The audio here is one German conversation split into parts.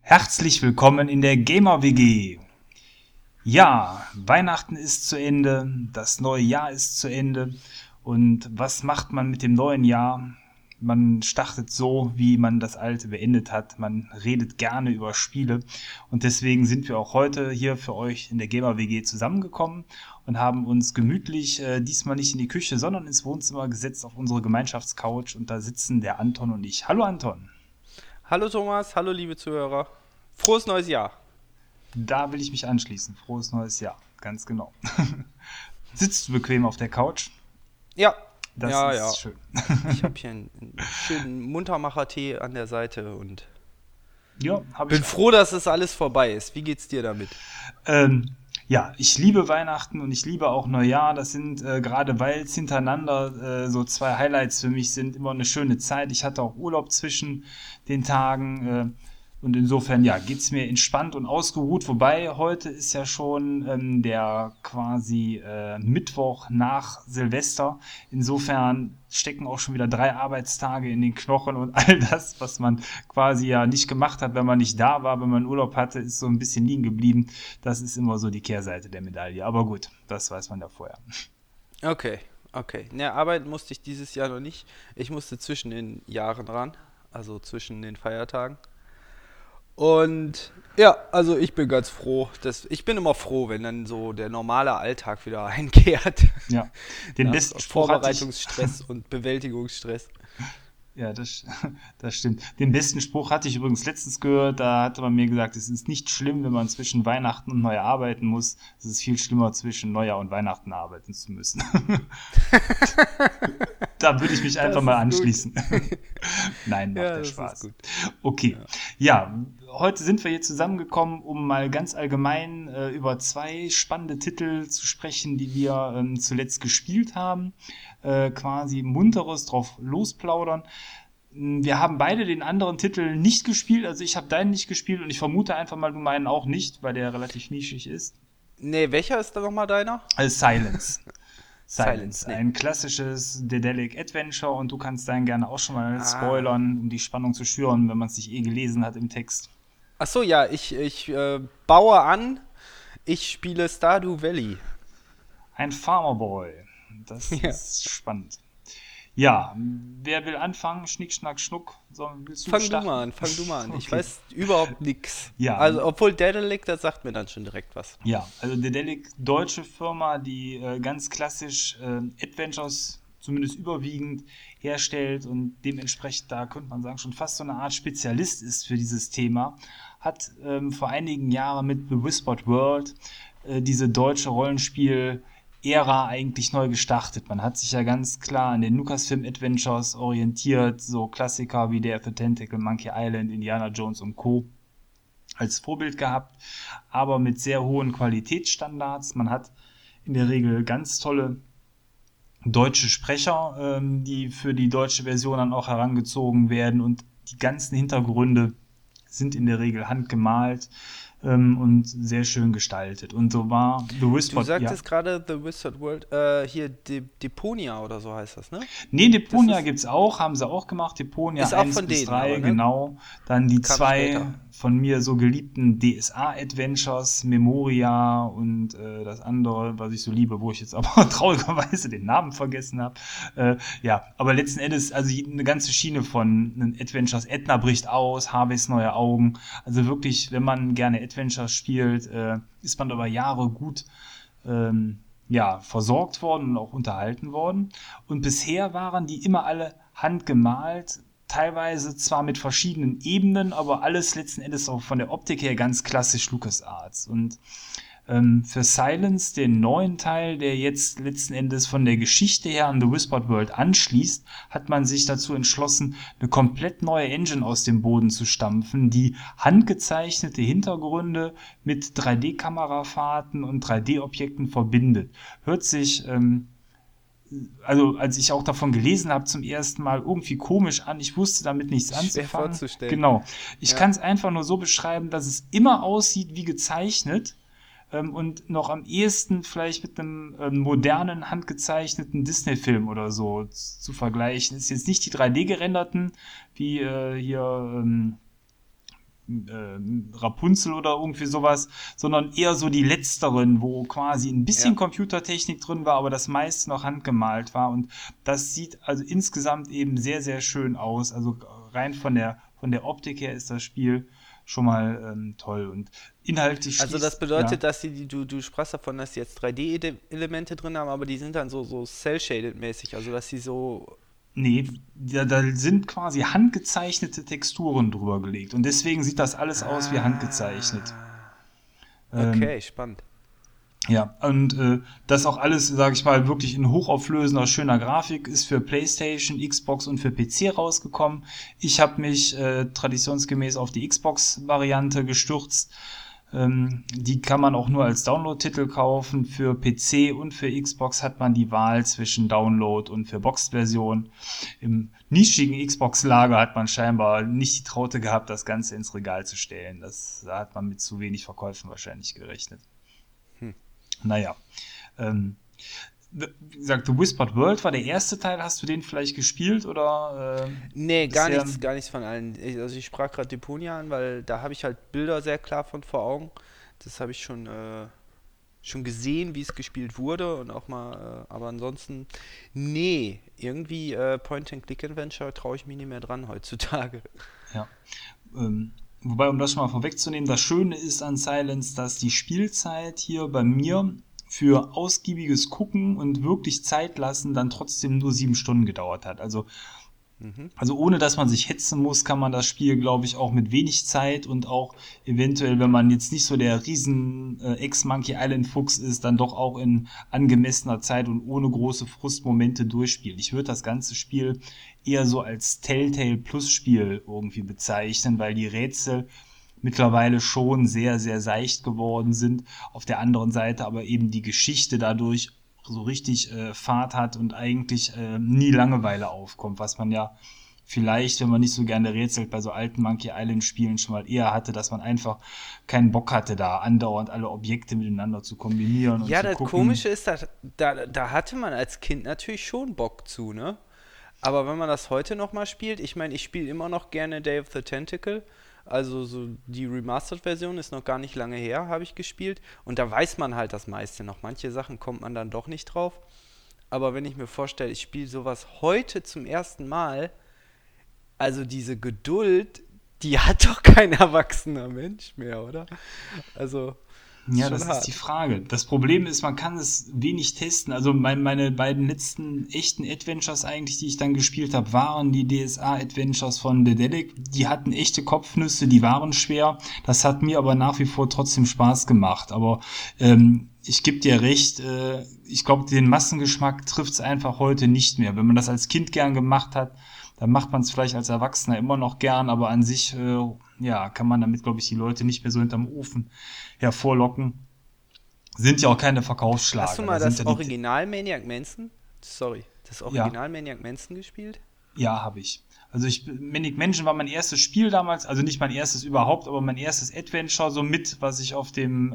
Herzlich willkommen in der Gamer-WG. Ja, Weihnachten ist zu Ende, das neue Jahr ist zu Ende. Und was macht man mit dem neuen Jahr? Man startet so, wie man das alte beendet hat. Man redet gerne über Spiele. Und deswegen sind wir auch heute hier für euch in der Gamer-WG zusammengekommen und haben uns gemütlich diesmal nicht in die Küche, sondern ins Wohnzimmer gesetzt auf unsere Gemeinschaftscouch. Und da sitzen der Anton und ich. Hallo Anton. Hallo Thomas, hallo liebe Zuhörer. Frohes neues Jahr. Da will ich mich anschließen. Frohes neues Jahr. Ganz genau. Sitzt du bequem auf der Couch? Ja, Das ja, ja. ist schön. Ich habe hier einen schönen Muntermacher-Tee an der Seite und Ja, habe bin ich froh, auch. dass es alles vorbei ist. Wie geht's dir damit? Ja, ich liebe Weihnachten und ich liebe auch Neujahr. Das sind, gerade weil es hintereinander so zwei Highlights für mich sind, immer eine schöne Zeit. Ich hatte auch Urlaub zwischen den Tagen. Und insofern, ja, geht's mir entspannt und ausgeruht. Wobei heute ist ja schon der quasi Mittwoch nach Silvester. Insofern stecken auch schon wieder 3 Arbeitstage in den Knochen und all das, was man quasi ja nicht gemacht hat, wenn man nicht da war, wenn man Urlaub hatte, ist so ein bisschen liegen geblieben. Das ist immer so die Kehrseite der Medaille. Aber gut, das weiß man ja vorher. Okay, okay. Ne, arbeiten musste ich dieses Jahr noch nicht. Ich musste zwischen den Jahren ran, also zwischen den Feiertagen. Und ja, also ich bin ganz froh. Ich bin immer froh, wenn dann so der normale Alltag wieder einkehrt. Ja, den Nach besten Spruch hatte ich. Vorbereitungsstress und Bewältigungsstress. Ja, das stimmt. Den besten Spruch hatte ich übrigens letztens gehört. Da hatte man mir gesagt, es ist nicht schlimm, wenn man zwischen Weihnachten und Neujahr arbeiten muss. Es ist viel schlimmer, zwischen Neujahr und Weihnachten arbeiten zu müssen. Da würde ich mich einfach Das mal ist gut. anschließen. Nein, macht Ja, ja das ist Spaß. gut. Okay. Ja. Ja, heute sind wir hier zusammengekommen, um mal ganz allgemein über 2 spannende Titel zu sprechen, die wir zuletzt gespielt haben. Quasi munteres drauf losplaudern. Wir haben beide den anderen Titel nicht gespielt, also ich habe deinen nicht gespielt und ich vermute einfach mal, du meinen auch nicht, weil der relativ nischig ist. Nee, welcher ist da nochmal deiner? Silence. Silence, Silence, nee. ein klassisches Dedelic Adventure und du kannst deinen gerne auch schon mal Ah. spoilern, um die Spannung zu schüren, wenn man es nicht gelesen hat im Text. Ach so, ja, ich baue an, ich spiele Stardew Valley. Ein Farmerboy. Das Ja. ist spannend. Ja, wer will anfangen? Schnick, schnack, schnuck. So, willst du starten? Fang du mal an. Ich Okay. weiß überhaupt nix. Ja, Also, obwohl Daedalic, das sagt mir dann schon direkt was. ja, also Dedelic, deutsche Firma, die ganz klassisch Adventures zumindest überwiegend herstellt und dementsprechend, da könnte man sagen, schon fast so eine Art Spezialist ist für dieses Thema, hat vor einigen Jahren mit The Whispered World diese deutsche Rollenspiel-Ära eigentlich neu gestartet. Man hat sich ja ganz klar an den Lucasfilm Adventures orientiert, so Klassiker wie Day of the Tentacle, Monkey Island, Indiana Jones und Co. als Vorbild gehabt, aber mit sehr hohen Qualitätsstandards. Man hat in der Regel ganz tolle deutsche Sprecher, die für die deutsche Version dann auch herangezogen werden und die ganzen Hintergründe sind in der Regel handgemalt und sehr schön gestaltet. Und so war The Du Whispered, ja. sagtest gerade The Wizard World, hier Deponia oder so heißt das, ne? Nee, Das Deponia ist, gibt's auch, haben sie auch gemacht. Deponia ist auch 1 von bis denen, 3 aber, ne? genau. Dann die Kam 2 später. von mir so geliebten DSA-Adventures, Memoria und das andere, was ich so liebe, wo ich jetzt aber traurigerweise den Namen vergessen habe. Ja, aber letzten Endes, also eine ganze Schiene von Adventures. Edna bricht aus, Harveys neue Augen. Also wirklich, wenn man gerne Adventures spielt, ist man über Jahre gut ja, versorgt worden und auch unterhalten worden. Und bisher waren die immer alle handgemalt, teilweise zwar mit verschiedenen Ebenen, aber alles letzten Endes auch von der Optik her ganz klassisch LucasArts. Und für Silence, den neuen Teil, der jetzt letzten Endes von der Geschichte her an The Whispered World anschließt, hat man sich dazu entschlossen, eine komplett neue Engine aus dem Boden zu stampfen, die handgezeichnete Hintergründe mit 3D-Kamerafahrten und 3D-Objekten verbindet. Hört sich also als ich auch davon gelesen habe zum ersten Mal, irgendwie komisch an. Ich wusste damit nichts Schwer anzufangen. vorzustellen. Genau. Ich Ja. kann es einfach nur so beschreiben, dass es immer aussieht wie gezeichnet und noch am ehesten vielleicht mit einem modernen, handgezeichneten Disney-Film oder so zu vergleichen. Ist jetzt nicht die 3D-gerenderten, wie hier Rapunzel oder irgendwie sowas, sondern eher so die letzteren, wo quasi ein bisschen Ja. Computertechnik drin war, aber das meiste noch handgemalt war. Und das sieht also insgesamt eben sehr, sehr schön aus. Also rein von der Optik her ist das Spiel schon mal toll. Und inhaltlich Also das schließt, bedeutet, ja. dass du sprachst davon, dass die jetzt 3D-Elemente drin haben, aber die sind dann so cel-shaded-mäßig, also dass sie so. Nee, da sind quasi handgezeichnete Texturen drüber gelegt. Und deswegen sieht das alles aus wie handgezeichnet. Ah, Ähm, okay, spannend. ja, und das auch alles, sage ich mal, wirklich in hochauflösender, schöner Grafik ist für PlayStation, Xbox und für PC rausgekommen. Ich habe mich traditionsgemäß auf die Xbox-Variante gestürzt. Die kann man auch nur als Download-Titel kaufen. Für PC und für Xbox hat man die Wahl zwischen Download und für Boxed-Version. Im nischigen Xbox-Lager hat man scheinbar nicht die Traute gehabt, das Ganze ins Regal zu stellen. Da hat man mit zu wenig Verkäufen wahrscheinlich gerechnet. Hm. Naja. Ähm, Wie gesagt, The Whispered World war der erste Teil. Hast du den vielleicht gespielt oder Nee, bisher? gar nichts von allen. Also ich sprach gerade Deponia an, weil da habe ich halt Bilder sehr klar von vor Augen. Das habe ich schon gesehen, wie es gespielt wurde und auch mal, aber ansonsten, nee, irgendwie Point-and-Click-Adventure traue ich mich nicht mehr dran heutzutage. Ja. Wobei, um das schon mal vorwegzunehmen, das Schöne ist an Silence, dass die Spielzeit hier bei mir für ausgiebiges Gucken und wirklich Zeit lassen dann trotzdem nur 7 Stunden gedauert hat. Mhm. Also ohne dass man sich hetzen muss, kann man das Spiel, glaube ich, auch mit wenig Zeit und auch eventuell, wenn man jetzt nicht so der riesen Ex-Monkey Island Fuchs ist, dann doch auch in angemessener Zeit und ohne große Frustmomente durchspielen. Ich würde das ganze Spiel eher so als Telltale Plus Spiel irgendwie bezeichnen, weil die Rätsel mittlerweile schon sehr, sehr seicht geworden sind. Auf der anderen Seite aber eben die Geschichte dadurch so richtig Fahrt hat und eigentlich nie Langeweile aufkommt, was man ja vielleicht, wenn man nicht so gerne rätselt, bei so alten Monkey Island Spielen schon mal eher hatte, dass man einfach keinen Bock hatte, da andauernd alle Objekte miteinander zu kombinieren und Ja, zu das gucken. Komische ist, da hatte man als Kind natürlich schon Bock zu, ne? Aber wenn man das heute nochmal spielt, ich meine, ich spiele immer noch gerne Day of the Tentacle. Also so die Remastered-Version ist noch gar nicht lange her, habe ich gespielt. Und da weiß man halt das meiste noch. Manche Sachen kommt man dann doch nicht drauf. Aber wenn ich mir vorstelle, ich spiele sowas heute zum ersten Mal, also diese Geduld, die hat doch kein erwachsener Mensch mehr, oder? Also, ist Ja, schon das ist die hart. Frage. Das Problem ist, man kann es wenig testen. Also meine beiden letzten echten Adventures eigentlich, die ich dann gespielt habe, waren die DSA-Adventures von Dedelic. Die hatten echte Kopfnüsse, die waren schwer. Das hat mir aber nach wie vor trotzdem Spaß gemacht. Aber ich gebe dir recht, ich glaube, den Massengeschmack trifft es einfach heute nicht mehr. Wenn man das als Kind gern gemacht hat, dann macht man es vielleicht als Erwachsener immer noch gern, aber an sich, ja, kann man damit, glaube ich, die Leute nicht mehr so hinterm Ofen hervorlocken. Sind ja auch keine Hast du Verkaufsschlager. Da mal sind ja das die, Original Maniac Manson? Sorry, das ja, Original Maniac Manson gespielt? ja, habe ich. Also Manic Mansion war mein erstes Spiel damals, also nicht mein erstes überhaupt, aber mein erstes Adventure, so mit, was ich auf dem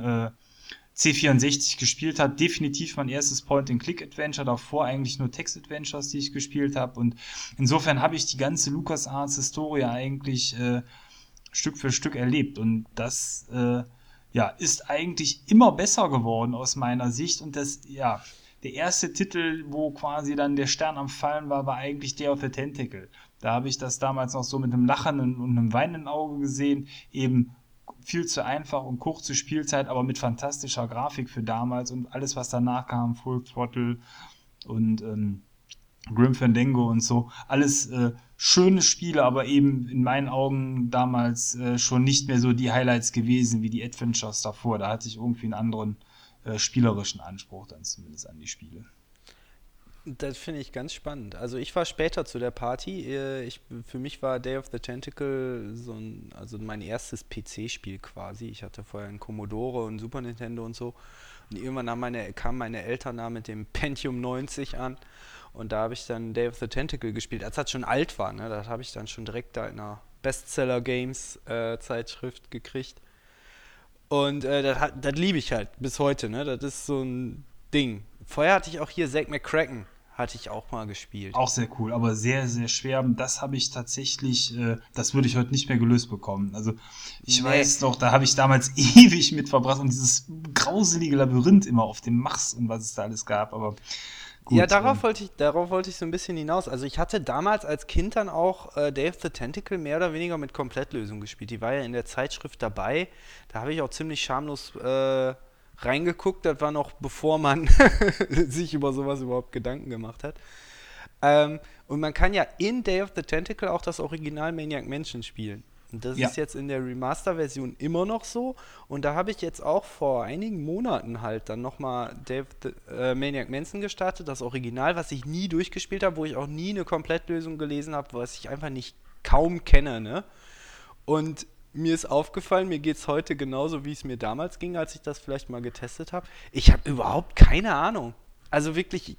C64 gespielt habe. Definitiv mein erstes Point-and-Click-Adventure, davor eigentlich nur Text-Adventures, die ich gespielt habe. Und insofern habe ich die ganze LucasArts-Historie eigentlich Stück für Stück erlebt. Und das ja, ist eigentlich immer besser geworden aus meiner Sicht. Und das, ja, der erste Titel, wo quasi dann der Stern am Fallen war, war eigentlich Day of the Tentacle. Da habe ich das damals noch so mit einem lachenden und einem weinenden Auge gesehen. Eben viel zu einfach und kurze Spielzeit, aber mit fantastischer Grafik für damals und alles, was danach kam, Full Throttle und Grim Fandango und so. Alles schöne Spiele, aber eben in meinen Augen damals schon nicht mehr so die Highlights gewesen wie die Adventures davor. Da hatte ich irgendwie einen anderen spielerischen Anspruch dann zumindest an die Spiele. Das finde ich ganz spannend. Also ich war später zu der Party. Für mich war Day of the Tentacle also mein erstes PC-Spiel quasi. Ich hatte vorher einen Commodore und Super Nintendo und so. Und irgendwann kamen meine Eltern da mit dem Pentium 90 an. Und da habe ich dann Day of the Tentacle gespielt, als das schon alt war. Ne? Das habe ich dann schon direkt da in einer Bestseller Games Zeitschrift gekriegt. Und das liebe ich halt bis heute. Ne? Das ist so ein Ding. Vorher hatte ich auch hier Zack McCracken. hatte ich auch mal gespielt. Auch sehr cool, aber sehr, sehr schwer. Das habe ich tatsächlich, das würde ich heute nicht mehr gelöst bekommen. Also ich Nee. weiß noch, da habe ich damals ewig mit verbracht und dieses grauselige Labyrinth immer auf dem Mars und was es da alles gab. Aber Ja, gut, darauf wollte ich so ein bisschen hinaus. Also ich hatte damals als Kind dann auch Day of the Tentacle mehr oder weniger mit Komplettlösung gespielt. Die war ja in der Zeitschrift dabei. Da habe ich auch ziemlich schamlos reingeguckt. Das war noch bevor man sich über sowas überhaupt Gedanken gemacht hat. Und man kann ja in Day of the Tentacle auch das Original Maniac Mansion spielen. Und das ja. ist jetzt in der Remaster-Version immer noch so. Und da habe ich jetzt auch vor einigen Monaten halt dann nochmal Maniac Mansion gestartet, das Original, was ich nie durchgespielt habe, wo ich auch nie eine Komplettlösung gelesen habe, was ich einfach nicht kaum kenne, ne? Und mir ist aufgefallen, mir geht es heute genauso, wie es mir damals ging, als ich das vielleicht mal getestet habe. Ich habe überhaupt keine Ahnung. Also wirklich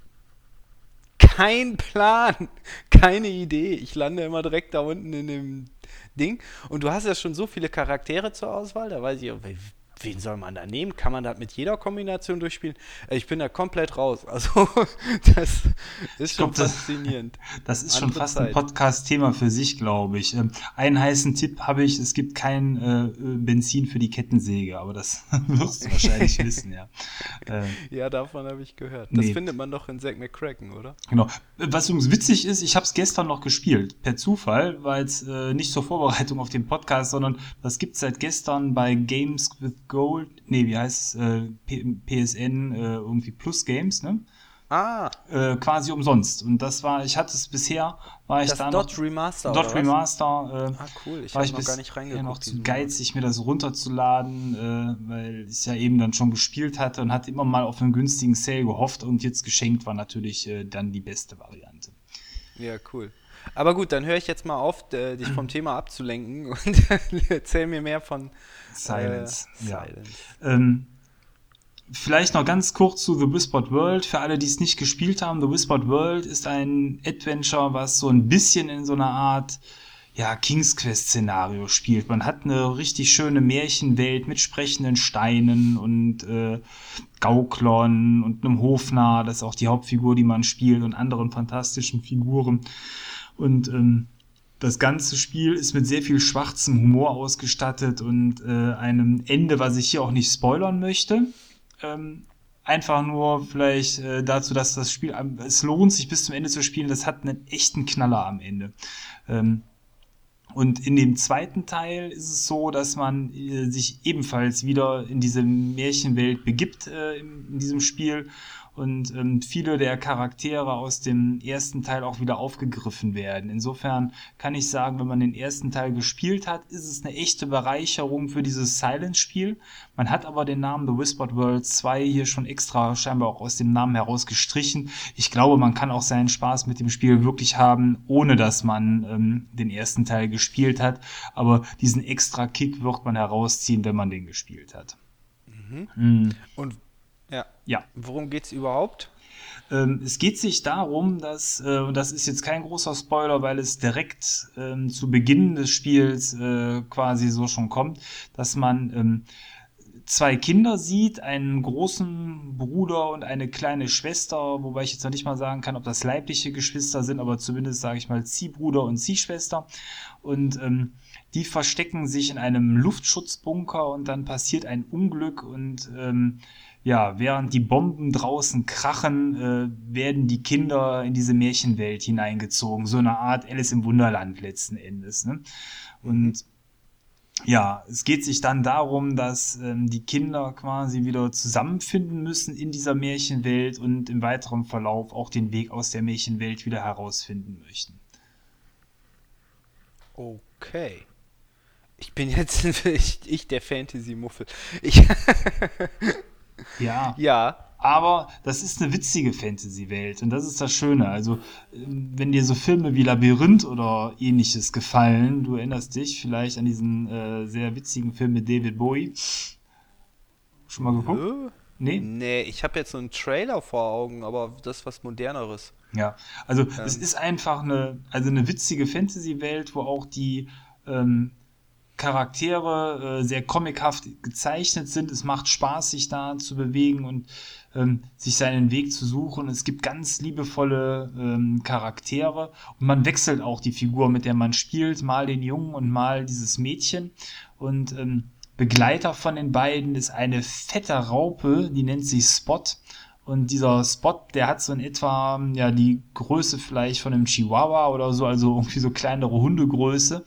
kein Plan, keine Idee. Ich lande immer direkt da unten in dem Ding. Und du hast ja schon so viele Charaktere zur Auswahl, da weiß ich, wen soll man da nehmen? Kann man das mit jeder Kombination durchspielen? Ich bin da komplett raus. Also, das ist Ich schon glaube, faszinierend. das ist schon Andere fast ein Zeit. Podcast-Thema für sich, glaube ich. Einen heißen Tipp habe ich, es gibt kein Benzin für die Kettensäge, aber das wirst du wahrscheinlich wissen, ja. Äh, Ja, davon habe ich gehört. Das nee. findet man doch in Zack McCracken, oder? Genau. Was übrigens witzig ist, ich habe es gestern noch gespielt, per Zufall, weil es nicht zur Vorbereitung auf den Podcast, sondern das gibt es seit gestern bei Games with Gold, nee, wie heißt es, PSN, irgendwie Plus Games, ne? Ah, Quasi umsonst. Und das war, ich hatte es bisher, war ich das da noch, Dot Remaster, Dot oder was? Remaster, Ah, cool. Ich war habe ich noch gar nicht bisher noch reingeguckt zu diesen Monat. geizig, mir das runterzuladen, weil ich es ja eben dann schon gespielt hatte und hatte immer mal auf einen günstigen Sale gehofft und jetzt geschenkt war natürlich dann die beste Variante. Ja, cool. Aber gut, dann höre ich jetzt mal auf, dich vom Thema abzulenken und erzähl mir mehr von Silence, ja. Silence. Vielleicht noch ganz kurz zu The Whispered World. Für alle, die es nicht gespielt haben, The Whispered World ist ein Adventure, was so ein bisschen in so einer Art King's Quest-Szenario spielt. Man hat eine richtig schöne Märchenwelt mit sprechenden Steinen und Gauklern und einem Hofnarr, das ist auch die Hauptfigur, die man spielt, und anderen fantastischen Figuren. Und das ganze Spiel ist mit sehr viel schwarzem Humor ausgestattet und einem Ende, was ich hier auch nicht spoilern möchte. Einfach nur vielleicht dazu, dass das Spiel, es lohnt sich bis zum Ende zu spielen, das hat einen echten Knaller am Ende. Und in dem zweiten Teil ist es so, dass man sich ebenfalls wieder in diese Märchenwelt begibt in diesem Spiel und viele der Charaktere aus dem ersten Teil auch wieder aufgegriffen werden. Insofern kann ich sagen, wenn man den ersten Teil gespielt hat, ist es eine echte Bereicherung für dieses Silence-Spiel. Man hat aber den Namen The Whispered World 2 hier schon extra scheinbar auch aus dem Namen heraus gestrichen. Ich glaube, man kann auch seinen Spaß mit dem Spiel wirklich haben, ohne dass man den ersten Teil gespielt hat. Aber diesen extra Kick wird man herausziehen, wenn man den gespielt hat. Und ja, Ja. worum geht's überhaupt? Es geht sich darum, dass, und das ist jetzt kein großer Spoiler, weil es direkt zu Beginn des Spiels quasi so schon kommt, dass man zwei Kinder sieht, einen großen Bruder und eine kleine Schwester, wobei ich jetzt noch nicht mal sagen kann, ob das leibliche Geschwister sind, aber zumindest sage ich mal Ziehbruder und Ziehschwester. Und die verstecken sich in einem Luftschutzbunker und dann passiert ein Unglück und während die Bomben draußen krachen, werden die Kinder in diese Märchenwelt hineingezogen. So eine Art Alice im Wunderland letzten Endes. Ne? Und es geht sich dann darum, dass die Kinder quasi wieder zusammenfinden müssen in dieser Märchenwelt und im weiteren Verlauf auch den Weg aus der Märchenwelt wieder herausfinden möchten. Okay. Ich bin jetzt ich der Fantasy-Muffel. Ich, Ja, ja, aber das ist eine witzige Fantasy-Welt und das ist das Schöne. Also, wenn dir so Filme wie Labyrinth oder ähnliches gefallen, du erinnerst dich vielleicht an diesen sehr witzigen Film mit David Bowie. Schon mal geguckt? Nee? nee, ich habe jetzt so einen Trailer vor Augen, aber das ist was Moderneres. Ja, also es ist einfach eine witzige Fantasy-Welt, wo auch die ähm, Charaktere sehr comichaft gezeichnet sind. Es macht Spaß, sich da zu bewegen und sich seinen Weg zu suchen. Es gibt ganz liebevolle Charaktere und man wechselt auch die Figur, mit der man spielt, mal den Jungen und mal dieses Mädchen. Und Begleiter von den beiden ist eine fette Raupe, die nennt sich Spot. Und dieser Spot, der hat so in etwa ja die Größe vielleicht von einem Chihuahua oder so, also irgendwie so kleinere Hundegröße.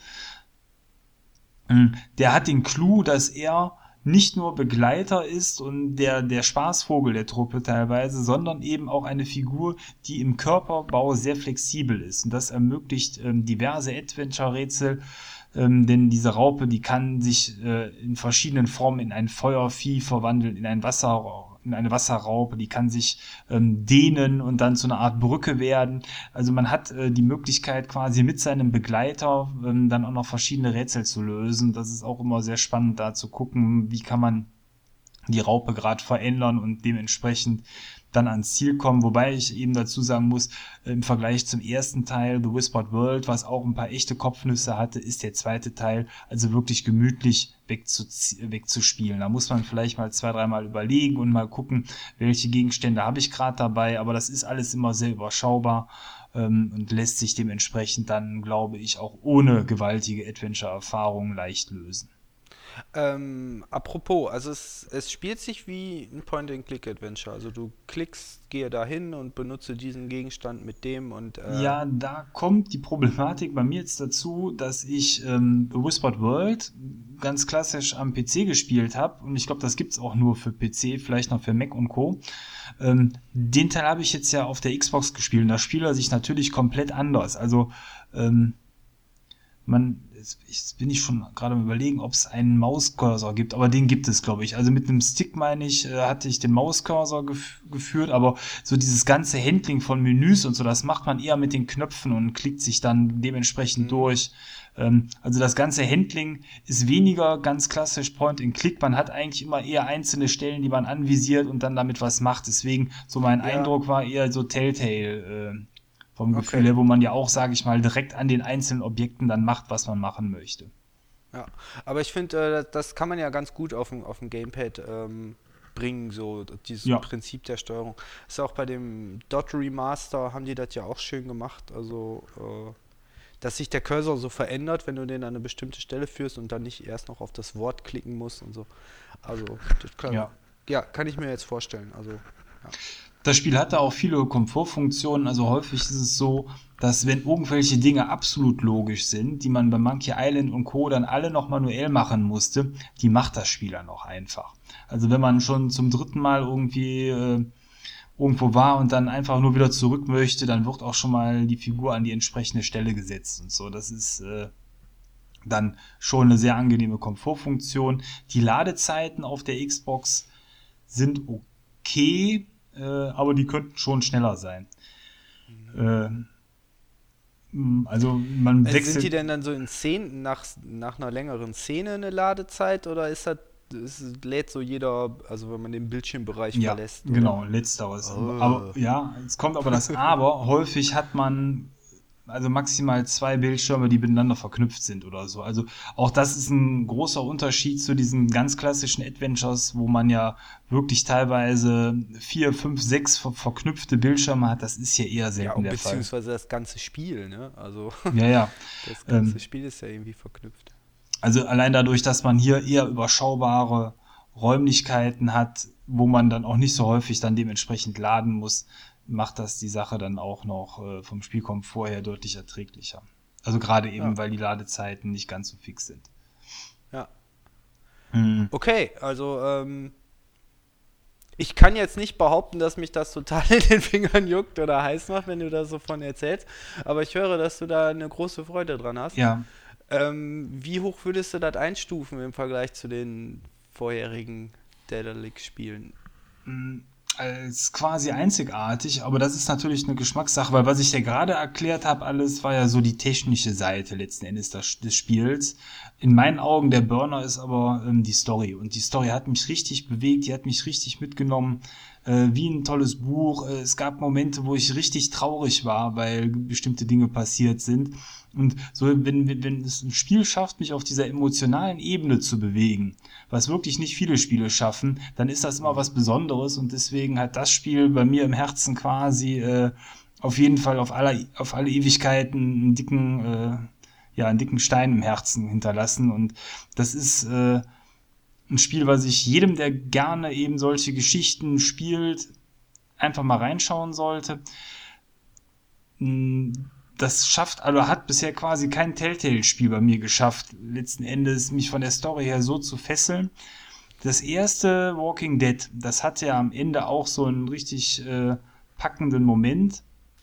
Der hat den Clou, dass er nicht nur Begleiter ist und der Spaßvogel der Truppe teilweise, sondern eben auch eine Figur, die im Körperbau sehr flexibel ist. Und das ermöglicht diverse Adventure-Rätsel, denn diese Raupe, die kann sich in verschiedenen Formen in ein Feuervieh verwandeln, in eine Wasserraupe, die kann sich dehnen und dann zu einer Art Brücke werden. Also man hat die Möglichkeit quasi mit seinem Begleiter dann auch noch verschiedene Rätsel zu lösen. Das ist auch immer sehr spannend, da zu gucken, wie kann man die Raupe gerade verändern und dementsprechend dann ans Ziel kommen. Wobei ich eben dazu sagen muss, im Vergleich zum ersten Teil, The Whispered World, was auch ein paar echte Kopfnüsse hatte, ist der zweite Teil also wirklich gemütlich wegzuspielen. Da muss man vielleicht mal 2-3 Mal überlegen und mal gucken, welche Gegenstände habe ich gerade dabei. Aber das ist alles immer sehr überschaubar und lässt sich dementsprechend dann, glaube ich, auch ohne gewaltige Adventure-Erfahrungen leicht lösen. Apropos, also es spielt sich wie ein Point-and-Click-Adventure. Also du klickst, gehe dahin und benutze diesen Gegenstand mit dem und Ja, da kommt die Problematik bei mir jetzt dazu, dass ich The Whispered World ganz klassisch am PC gespielt habe und ich glaube, das gibt's auch nur für PC, vielleicht noch für Mac und Co. Den Teil habe ich jetzt ja auf der Xbox gespielt und da spielt er sich natürlich komplett anders. Also ähm, jetzt bin ich schon gerade am Überlegen, ob es einen Mauscursor gibt, aber den gibt es, glaube ich. Also mit einem Stick, meine ich, hatte ich den Mauscursor geführt, aber so dieses ganze Handling von Menüs und so, das macht man eher mit den Knöpfen und klickt sich dann dementsprechend durch. Also das ganze Handling ist weniger ganz klassisch Point-and-Click. Man hat eigentlich immer eher einzelne Stellen, die man anvisiert und dann damit was macht. Deswegen, so mein ja, Eindruck war eher so Telltale, vom Gefühl okay. her, wo man ja auch, sage ich mal, direkt an den einzelnen Objekten dann macht, was man machen möchte. Ja, aber ich finde, das kann man ja ganz gut auf dem Gamepad bringen, so dieses Ja, Prinzip der Steuerung. Ist auch bei dem Dot Remaster haben die das ja auch schön gemacht, also dass sich der Cursor so verändert, wenn du den an eine bestimmte Stelle führst und dann nicht erst noch auf das Wort klicken musst und so. Also das ja. kann ich mir jetzt vorstellen. Also ja. Das Spiel hatte auch viele Komfortfunktionen, also häufig ist es so, dass wenn irgendwelche Dinge absolut logisch sind, die man bei Monkey Island und Co. dann alle noch manuell machen musste, die macht das Spiel dann auch einfach. Also wenn man schon zum dritten Mal irgendwie irgendwo war und dann einfach nur wieder zurück möchte, dann wird auch schon mal die Figur an die entsprechende Stelle gesetzt und so. Das ist dann schon eine sehr angenehme Komfortfunktion. Die Ladezeiten auf der Xbox sind okay, aber die könnten schon schneller sein. Äh, also man Sind die wechselt, denn dann so in Szenen, nach einer längeren Szene eine Ladezeit oder lädt so jeder, also wenn man den Bildschirmbereich ja, verlässt, oder? genau, letzteres. Aber Oh. ja, es kommt aber das Aber. Häufig hat man also maximal 2 Bildschirme, die miteinander verknüpft sind oder so. Also auch das ist ein großer Unterschied zu diesen ganz klassischen Adventures, wo man ja wirklich teilweise 4, 5, 6 verknüpfte Bildschirme hat. Das ist ja eher Ja, selten und der Fall. beziehungsweise das ganze Spiel, ne? Also Ja, ja. das ganze Ähm, Spiel ist ja irgendwie verknüpft. Also allein dadurch, dass man hier eher überschaubare Räumlichkeiten hat, wo man dann auch nicht so häufig dann dementsprechend laden muss, macht das die Sache dann auch noch vom Spielkomfort her deutlich erträglicher. Also gerade Ja, eben, weil die Ladezeiten nicht ganz so fix sind. ja. Mhm. Okay, also ich kann jetzt nicht behaupten, dass mich das total in den Fingern juckt oder heiß macht, wenn du da so von erzählst, aber ich höre, dass du da eine große Freude dran hast. Ja, Wie hoch würdest du das einstufen im Vergleich zu den vorherigen Daedalic-Spielen? als quasi einzigartig, aber das ist natürlich eine Geschmackssache, weil was ich ja gerade erklärt habe, alles war ja so die technische Seite letzten Endes des Spiels. In meinen Augen der Burner ist aber die Story und die Story hat mich richtig bewegt, die hat mich richtig mitgenommen. wie ein tolles Buch. Es gab Momente, wo ich richtig traurig war, weil bestimmte Dinge passiert sind. Und so, wenn es ein Spiel schafft, mich auf dieser emotionalen Ebene zu bewegen, was wirklich nicht viele Spiele schaffen, dann ist das immer was Besonderes und deswegen hat das Spiel bei mir im Herzen quasi auf jeden Fall auf alle Ewigkeiten einen dicken Stein im Herzen hinterlassen. Und das ist ein Spiel, was ich jedem, der gerne eben solche Geschichten spielt, einfach mal reinschauen sollte. Das hat bisher quasi kein Telltale-Spiel bei mir geschafft, letzten Endes mich von der Story her so zu fesseln. Das erste Walking Dead, das hatte ja am Ende auch so einen richtig packenden Moment.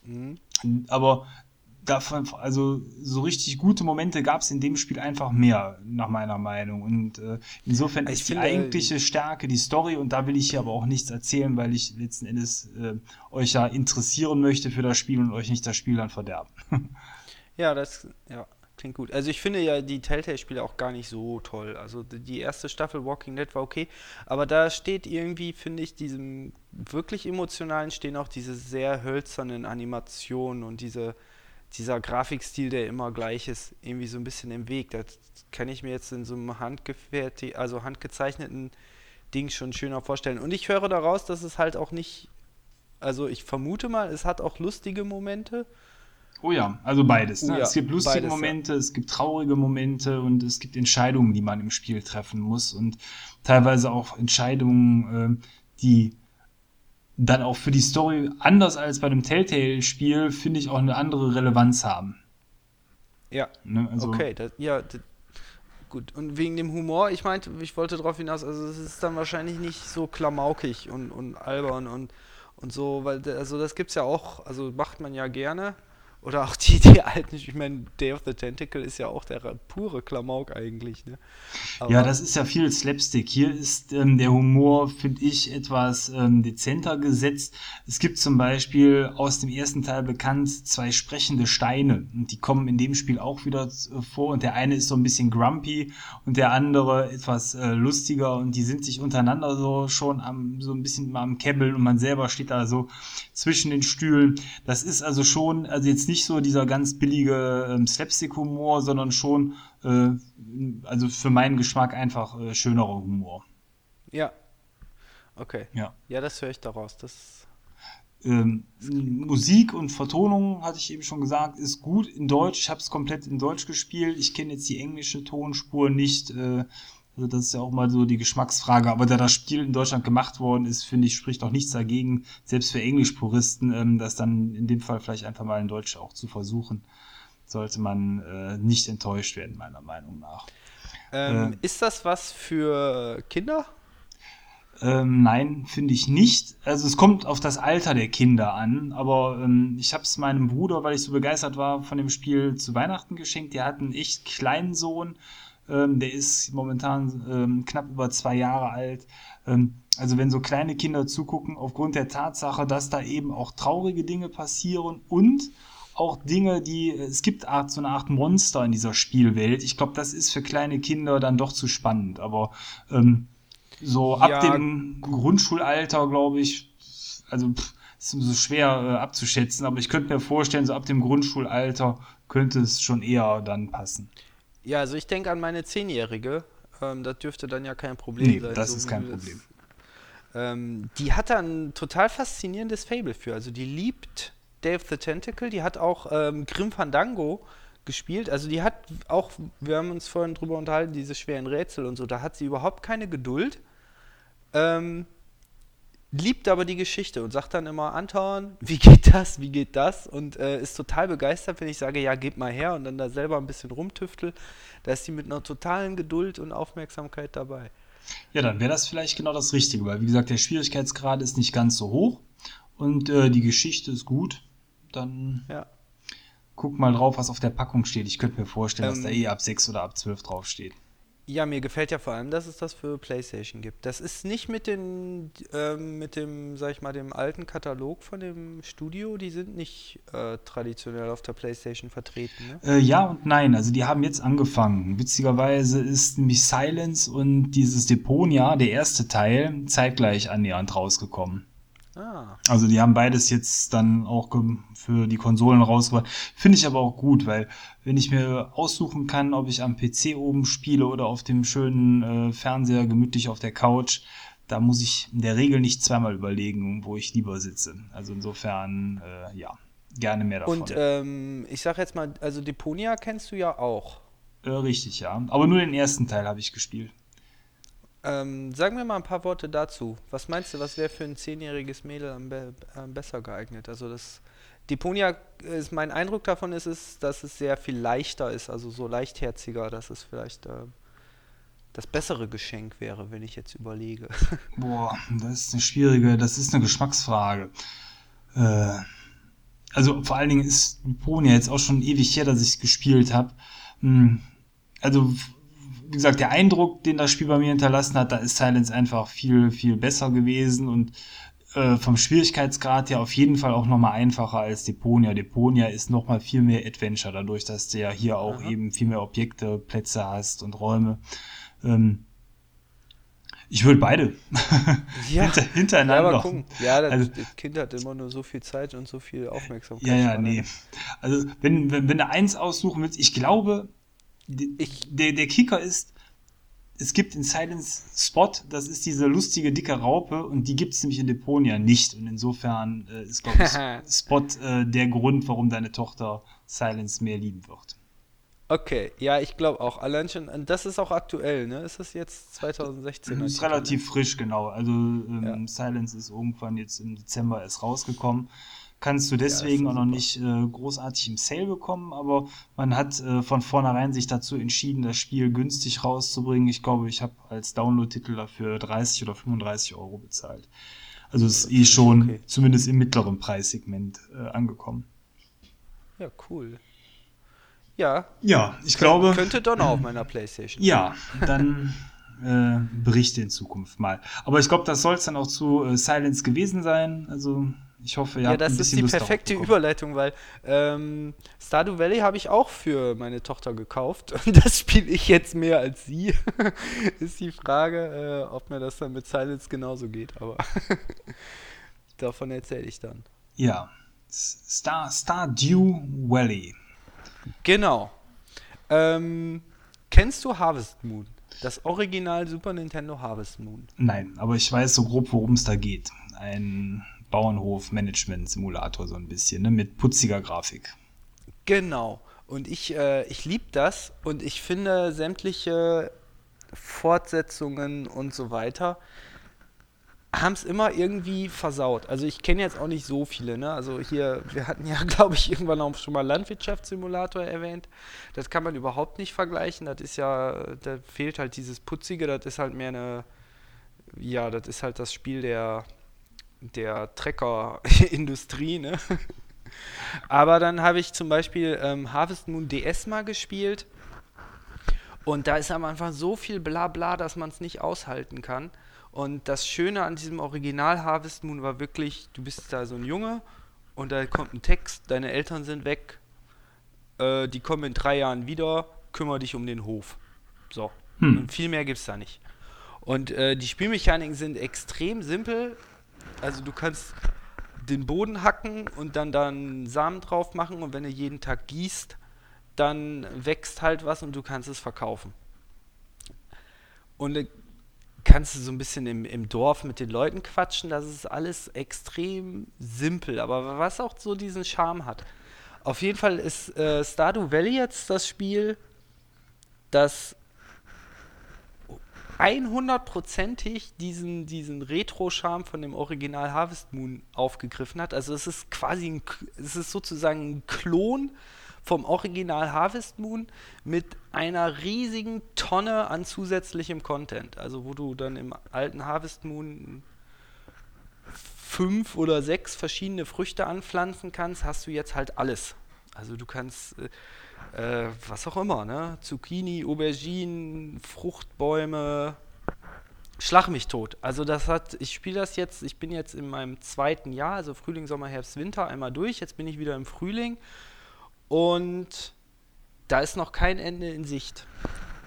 Aber davon, also so richtig gute Momente gab es in dem Spiel einfach mehr, nach meiner Meinung. Und insofern ist die eigentliche Stärke die Story und da will ich hier aber auch nichts erzählen, weil ich letzten Endes euch ja interessieren möchte für das Spiel und euch nicht das Spiel dann verderben. Ja, klingt gut. Also ich finde ja die Telltale-Spiele auch gar nicht so toll. Also die erste Staffel Walking Dead war okay, aber da steht irgendwie, finde ich, diesem wirklich emotionalen stehen auch diese sehr hölzernen Animationen und dieser Grafikstil, der immer gleich ist, irgendwie so ein bisschen im Weg. Das kann ich mir jetzt in so einem handgezeichneten Ding schon schöner vorstellen. Und ich höre daraus, dass es halt auch nicht, also ich vermute mal, es hat auch lustige Momente. Oh ja, also beides. Ne? Ja, es gibt lustige beides, Momente, es gibt traurige Momente und es gibt Entscheidungen, die man im Spiel treffen muss und teilweise auch Entscheidungen, die dann auch für die Story, anders als bei einem Telltale-Spiel, finde ich, auch eine andere Relevanz haben. Ja, Ne? Also, okay, gut. Und wegen dem Humor, ich meinte, ich wollte darauf hinaus, also es ist dann wahrscheinlich nicht so klamaukig und albern und so, weil also das gibt's ja auch, also macht man ja gerne. Oder auch die alten, ich meine, Day of the Tentacle ist ja auch der pure Klamauk eigentlich, ne? ja, Aber das ist ja viel Slapstick. Hier ist der Humor, finde ich, etwas dezenter gesetzt. Es gibt zum Beispiel aus dem ersten Teil bekannt 2 sprechende Steine. Und die kommen in dem Spiel auch wieder vor. Und der eine ist so ein bisschen grumpy und der andere etwas lustiger. Und die sind sich untereinander so schon so ein bisschen mal am Käbbeln. Und man selber steht da so zwischen den Stühlen. Das ist also schon, also jetzt nicht so dieser ganz billige Slapstick-Humor, sondern schon also für meinen Geschmack einfach schönerer Humor. ja, okay. Ja. Ja, das höre ich daraus. Das klingt gut. Musik und Vertonung, hatte ich eben schon gesagt, ist gut in Deutsch. Ich habe es komplett in Deutsch gespielt. Ich kenne jetzt die englische Tonspur nicht. Also das ist ja auch mal so die Geschmacksfrage. Aber da das Spiel in Deutschland gemacht worden ist, finde ich, spricht auch nichts dagegen, selbst für Englischpuristen, das dann in dem Fall vielleicht einfach mal in Deutsch auch zu versuchen. Sollte man nicht enttäuscht werden, meiner Meinung nach. Ist das was für Kinder? Nein, finde ich nicht. Also es kommt auf das Alter der Kinder an, aber ich habe es meinem Bruder, weil ich so begeistert war von dem Spiel, zu Weihnachten geschenkt. Der hat einen echt kleinen Sohn, der ist momentan knapp über 2 Jahre alt. Also wenn so kleine Kinder zugucken, aufgrund der Tatsache, dass da eben auch traurige Dinge passieren und auch Dinge, es gibt so eine Art Monster in dieser Spielwelt. Ich glaube, das ist für kleine Kinder dann doch zu spannend, aber so ab Ja, dem Grundschulalter, glaube ich, also ist so schwer abzuschätzen, aber ich könnte mir vorstellen, so ab dem Grundschulalter könnte es schon eher dann passen. ja, also ich denke an meine Zehnjährige. Das dürfte dann ja kein Problem Nee, sein, das so ist wie kein du Problem. das. Die hat da ein total faszinierendes Faible für. Also die liebt Day of the Tentacle, die hat auch Grim Fandango gespielt. Also die hat auch, wir haben uns vorhin drüber unterhalten, diese schweren Rätsel und so, da hat sie überhaupt keine Geduld. Ähm, Liebt aber die Geschichte und sagt dann immer, Anton, wie geht das, wie geht das? Und ist total begeistert, wenn ich sage, ja, gib mal her und dann da selber ein bisschen rumtüftel. Da ist sie mit einer totalen Geduld und Aufmerksamkeit dabei. Ja, dann wäre das vielleicht genau das Richtige, weil wie gesagt, der Schwierigkeitsgrad ist nicht ganz so hoch und die Geschichte ist gut. Dann Ja. guck mal drauf, was auf der Packung steht. Ich könnte mir vorstellen, dass da Ähm, ab 6 oder ab 12 draufsteht. ja, mir gefällt ja vor allem, dass es das für PlayStation gibt. Das ist nicht mit dem, sag ich mal, dem alten Katalog von dem Studio. Die sind nicht traditionell auf der PlayStation vertreten, ne? Ja und nein, also die haben jetzt angefangen. Witzigerweise ist nämlich Silence und dieses Deponia, der erste Teil, zeitgleich annähernd rausgekommen. Ah. Also die haben beides jetzt dann auch für die Konsolen rausgebracht. Finde ich aber auch gut, weil wenn ich mir aussuchen kann, ob ich am PC oben spiele oder auf dem schönen Fernseher gemütlich auf der Couch, da muss ich in der Regel nicht zweimal überlegen, wo ich lieber sitze. Also insofern, ja, gerne mehr Und davon. ich sag jetzt mal, also Deponia kennst du ja auch. Richtig, ja. Aber nur den ersten Teil habe ich gespielt. Sag mir mal ein paar Worte dazu. Was meinst du, was wäre für ein zehnjähriges Mädel am besser geeignet? Also das Deponia ist mein Eindruck davon dass es sehr viel leichter ist, also so leichtherziger, dass es vielleicht das bessere Geschenk wäre, wenn ich jetzt überlege. Boah, das ist eine Geschmacksfrage. Äh, also vor allen Dingen ist Ponya jetzt auch schon ewig her, dass ich es gespielt habe. Hm, Also, wie gesagt, der Eindruck, den das Spiel bei mir hinterlassen hat, da ist Silence einfach viel, viel besser gewesen und vom Schwierigkeitsgrad her auf jeden Fall auch nochmal einfacher als Deponia. Deponia ist nochmal viel mehr Adventure, dadurch, dass du ja hier auch Aha. eben viel mehr Objekte, Plätze hast und Räume. Ähm, Ich würde beide Ja, ja, aber hintereinander. gucken. Ja, Also, das Kind hat immer nur so viel Zeit und so viel ja, ja, Aufmerksamkeitsspanne, nee. ne? Also, wenn du eins aussuchen willst, ich glaube, Ich, der Kicker ist, es gibt in Silence Spot, das ist diese lustige dicke Raupe und die gibt es nämlich in Deponia nicht. Und insofern ist, glaube ich, Spot der Grund, warum deine Tochter Silence mehr lieben wird. okay, ja, ich glaube auch. Allein schon, und das ist auch aktuell, ne? Ist das jetzt 2016er Ist Titel, ne? relativ frisch, genau. Also Ja, Silence ist irgendwann jetzt im Dezember erst rausgekommen. Kannst du ja, ist deswegen doch auch noch super. nicht großartig im Sale bekommen, aber man hat von vornherein sich dazu entschieden, das Spiel günstig rauszubringen. Ich glaube, ich habe als Download-Titel dafür 30 oder 35 € bezahlt. Also Ja, ist das eh finde ich schon okay. zumindest im mittleren Preissegment angekommen. Ja, cool. Ja, Ja, ich glaube, könnte Donner auf meiner Playstation. ja, dann berichte in Zukunft mal. Aber ich glaube, das soll es dann auch zu Silence gewesen sein. Also ich hoffe, ihr Ja, habt ein das ist bisschen die Lust darauf perfekte bekommen. Überleitung, weil Stardew Valley habe ich auch für meine Tochter gekauft und das spiele ich jetzt mehr als sie. Ist die Frage, ob mir das dann mit Silence genauso geht, aber davon erzähle ich dann. Ja, Stardew Valley. Genau. Kennst du Harvest Moon? Das Original Super Nintendo Harvest Moon. Nein, aber ich weiß so grob, worum es da geht. Ein Bauernhof-Management-Simulator so ein bisschen, ne, mit putziger Grafik. Genau. Und ich liebe das und ich finde sämtliche Fortsetzungen und so weiter haben es immer irgendwie versaut. Also ich kenne jetzt auch nicht so viele, ne? Also hier, wir hatten ja, glaube ich, irgendwann auch schon mal Landwirtschaftssimulator erwähnt. Das kann man überhaupt nicht vergleichen. Das ist ja, da fehlt halt dieses Putzige, das ist halt mehr eine, ja, das ist halt das Spiel der Trecker-Industrie, ne? Aber dann habe ich zum Beispiel Harvest Moon DS mal gespielt und da ist am Anfang so viel Blabla, dass man es nicht aushalten kann. Und das Schöne an diesem Original Harvest Moon war wirklich, du bist da so ein Junge und da kommt ein Text, deine Eltern sind weg, die kommen in 3 Jahren wieder, kümmere dich um den Hof. So. Hm. Und viel mehr gibt es da nicht. Und die Spielmechaniken sind extrem simpel. Also du kannst den Boden hacken und dann Samen drauf machen und wenn du jeden Tag gießt, dann wächst halt was und du kannst es verkaufen. Und kannst du so ein bisschen im Dorf mit den Leuten quatschen, das ist alles extrem simpel, aber was auch so diesen Charme hat. Auf jeden Fall ist Stardew Valley jetzt das Spiel, das 100%ig diesen Retro-Charme von dem Original Harvest Moon aufgegriffen hat. Also es ist quasi es ist sozusagen ein Klon vom Original Harvest Moon mit einer riesigen Tonne an zusätzlichem Content. Also wo du dann im alten Harvest Moon 5 oder 6 verschiedene Früchte anpflanzen kannst, hast du jetzt halt alles. Also du kannst was auch immer, ne? Zucchini, Auberginen, Fruchtbäume, schlag mich tot. Also ich spiele das jetzt, ich bin jetzt in meinem zweiten Jahr, also Frühling, Sommer, Herbst, Winter einmal durch. Jetzt bin ich wieder im Frühling und da ist noch kein Ende in Sicht.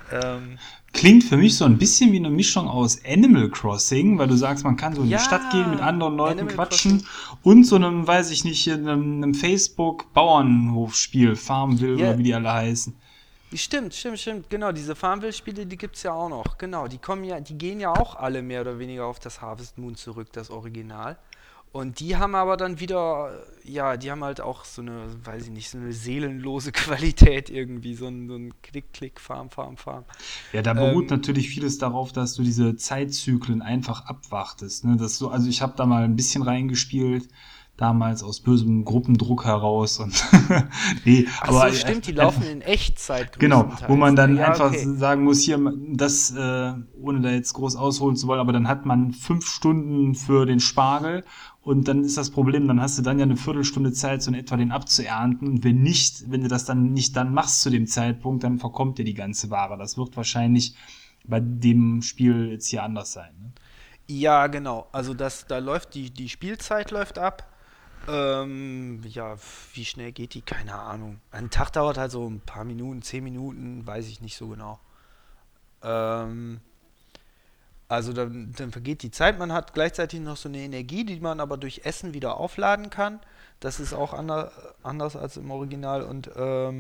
Ähm, Klingt für mich so ein bisschen wie eine Mischung aus Animal Crossing, weil du sagst, man kann so in die Stadt gehen, mit ja, anderen Leuten Animal quatschen Crossing. und so einem, weiß ich nicht, hier einem Facebook-Bauernhofspiel, Farmville Ja, oder wie die alle heißen. stimmt. Genau, diese Farmville-Spiele, die gibt's ja auch noch. Genau, die gehen ja auch alle mehr oder weniger auf das Harvest Moon zurück, das Original. Und die haben aber dann wieder, ja, die haben halt auch so eine, weiß ich nicht, so eine seelenlose Qualität irgendwie, so ein Klick, Farm. Ja, da beruht Ähm, natürlich vieles darauf, dass du diese Zeitzyklen einfach abwartest. Ne? Das so, also ich habe da mal ein bisschen reingespielt, damals aus bösem Gruppendruck heraus und nee, ach aber so, stimmt, die einfach laufen in Echtzeit genau, wo man größtenteils, ne? dann Ja, einfach okay. sagen muss, hier, das, ohne da jetzt groß ausholen zu wollen, aber dann hat man 5 Stunden für den Spargel und dann ist das Problem, dann hast du dann ja eine Viertelstunde Zeit, so in etwa den abzuernten und wenn nicht, wenn du das dann nicht dann machst zu dem Zeitpunkt, dann verkommt dir die ganze Ware. Das wird wahrscheinlich bei dem Spiel jetzt hier anders sein. Ne? Ja, genau. Also da läuft die Spielzeit läuft ab. Ja, wie schnell geht die? Keine Ahnung. Ein Tag dauert halt so ein paar Minuten, 10 Minuten, weiß ich nicht so genau. Ähm, also dann vergeht die Zeit. Man hat gleichzeitig noch so eine Energie, die man aber durch Essen wieder aufladen kann. Das ist auch anders als im Original. Und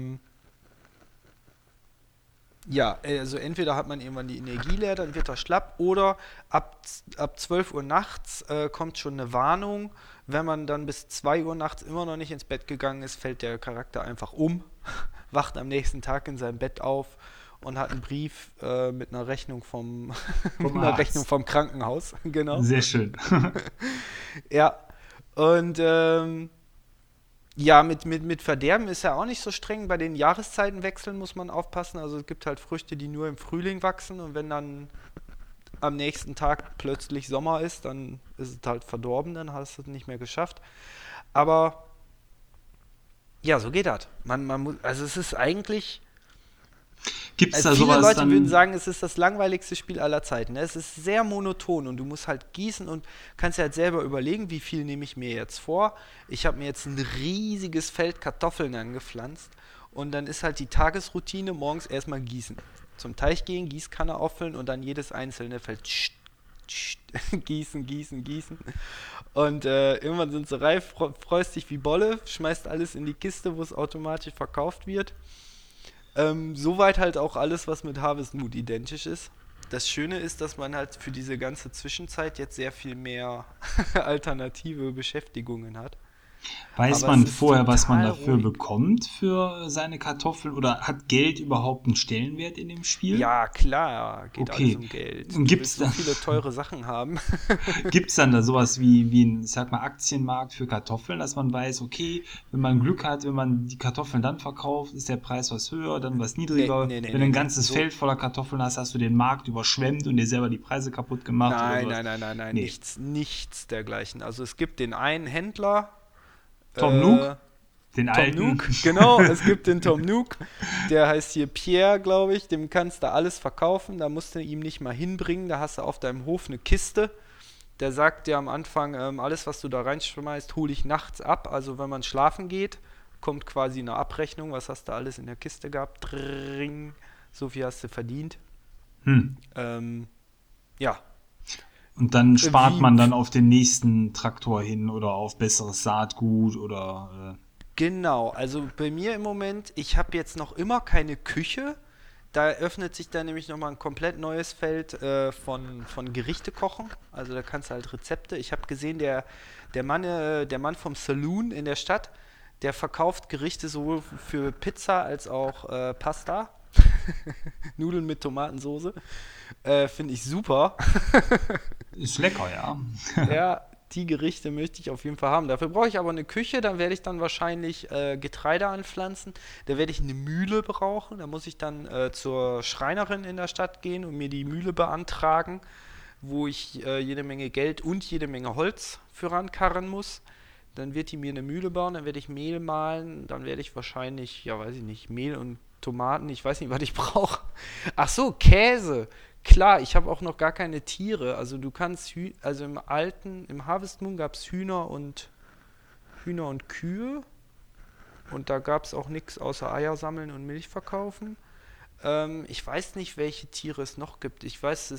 ja, also entweder hat man irgendwann die Energie leer, dann wird er schlapp, oder ab 12 Uhr nachts kommt schon eine Warnung. Wenn man dann bis 2 Uhr nachts immer noch nicht ins Bett gegangen ist, fällt der Charakter einfach um, wacht am nächsten Tag in seinem Bett auf und hat einen Brief mit einer Rechnung mit Vom einer Rechnung Arzt. vom Krankenhaus, genau. Sehr schön. Ja, und ja, mit Verderben ist ja auch nicht so streng. Bei den Jahreszeitenwechseln muss man aufpassen. Also es gibt halt Früchte, die nur im Frühling wachsen, und wenn dann am nächsten Tag plötzlich Sommer ist, dann ist es halt verdorben, dann hast du es nicht mehr geschafft. Aber ja, so geht das. Man muss, also es ist eigentlich, Gibt's da viele sowas Leute würden dann? sagen, es ist das langweiligste Spiel aller Zeiten. Ne? Es ist sehr monoton und du musst halt gießen und kannst dir halt selber überlegen, wie viel nehme ich mir jetzt vor. Ich habe mir jetzt ein riesiges Feld Kartoffeln angepflanzt, und dann ist halt die Tagesroutine morgens erstmal gießen. Zum Teich gehen, Gießkanne auffüllen und dann jedes einzelne Feld gießen. Und irgendwann sind sie reif, freust dich wie Bolle, schmeißt alles in die Kiste, wo es automatisch verkauft wird. Soweit halt auch alles, was mit Harvest Moon identisch ist. Das Schöne ist, dass man halt für diese ganze Zwischenzeit jetzt sehr viel mehr alternative Beschäftigungen hat. Weiß Aber es man ist vorher, was man total dafür ruhig. bekommt für seine Kartoffeln? Oder hat Geld überhaupt einen Stellenwert in dem Spiel? Ja, klar, geht alles Okay. um Geld. Und Du willst so viele teure Sachen haben. gibt's dann da sowas wie ein, ich sag mal, Aktienmarkt für Kartoffeln, dass man weiß, okay, wenn man Glück hat, wenn man die Kartoffeln dann verkauft, ist der Preis was höher, dann was Nee, niedriger. nee, nee, Wenn du nee, ein nee. ganzes So, Feld voller Kartoffeln hast, hast du den Markt überschwemmt und dir selber die Preise kaputt gemacht oder sowas. nein, Nee. nichts dergleichen. Also es gibt den einen Händler, Tom Nook, äh, den Tom alten. Nook, genau, es gibt den Tom Nook, der heißt hier Pierre, glaube ich, dem kannst du alles verkaufen, da musst du ihm nicht mal hinbringen, da hast du auf deinem Hof eine Kiste, der sagt dir am Anfang, alles, was du da reinschmeißt, hole ich nachts ab, also wenn man schlafen geht, kommt quasi eine Abrechnung, was hast du alles in der Kiste gehabt, Dring, so viel hast du verdient. Hm. Ähm, ja, Und dann spart wie, man dann auf den nächsten Traktor hin oder auf besseres Saatgut oder genau, also bei mir im Moment, ich habe jetzt noch immer keine Küche. Da öffnet sich dann nämlich nochmal ein komplett neues Feld von Gerichte kochen. Also da kannst du halt Rezepte. Ich habe gesehen, der Mann vom Saloon in der Stadt, der verkauft Gerichte sowohl für Pizza als auch Pasta. Nudeln mit Tomatensoße. Finde ich super. ist lecker, ja. Ja, die Gerichte möchte ich auf jeden Fall haben. Dafür brauche ich aber eine Küche, dann werde ich dann wahrscheinlich Getreide anpflanzen. Da werde ich eine Mühle brauchen. Da muss ich dann zur Schreinerin in der Stadt gehen und mir die Mühle beantragen, wo ich jede Menge Geld und jede Menge Holz für rankarren muss. Dann wird die mir eine Mühle bauen, dann werde ich Mehl mahlen, dann werde ich wahrscheinlich, ja weiß ich nicht, Mehl und Tomaten, ich weiß nicht, was ich brauche. Ach so, Käse. Klar, ich habe auch noch gar keine Tiere. Also du kannst, also im Harvest Moon gab es Hühner und Kühe, und da gab es auch nichts außer Eier sammeln und Milch verkaufen. Ich weiß nicht, welche Tiere es noch gibt. Ich weiß,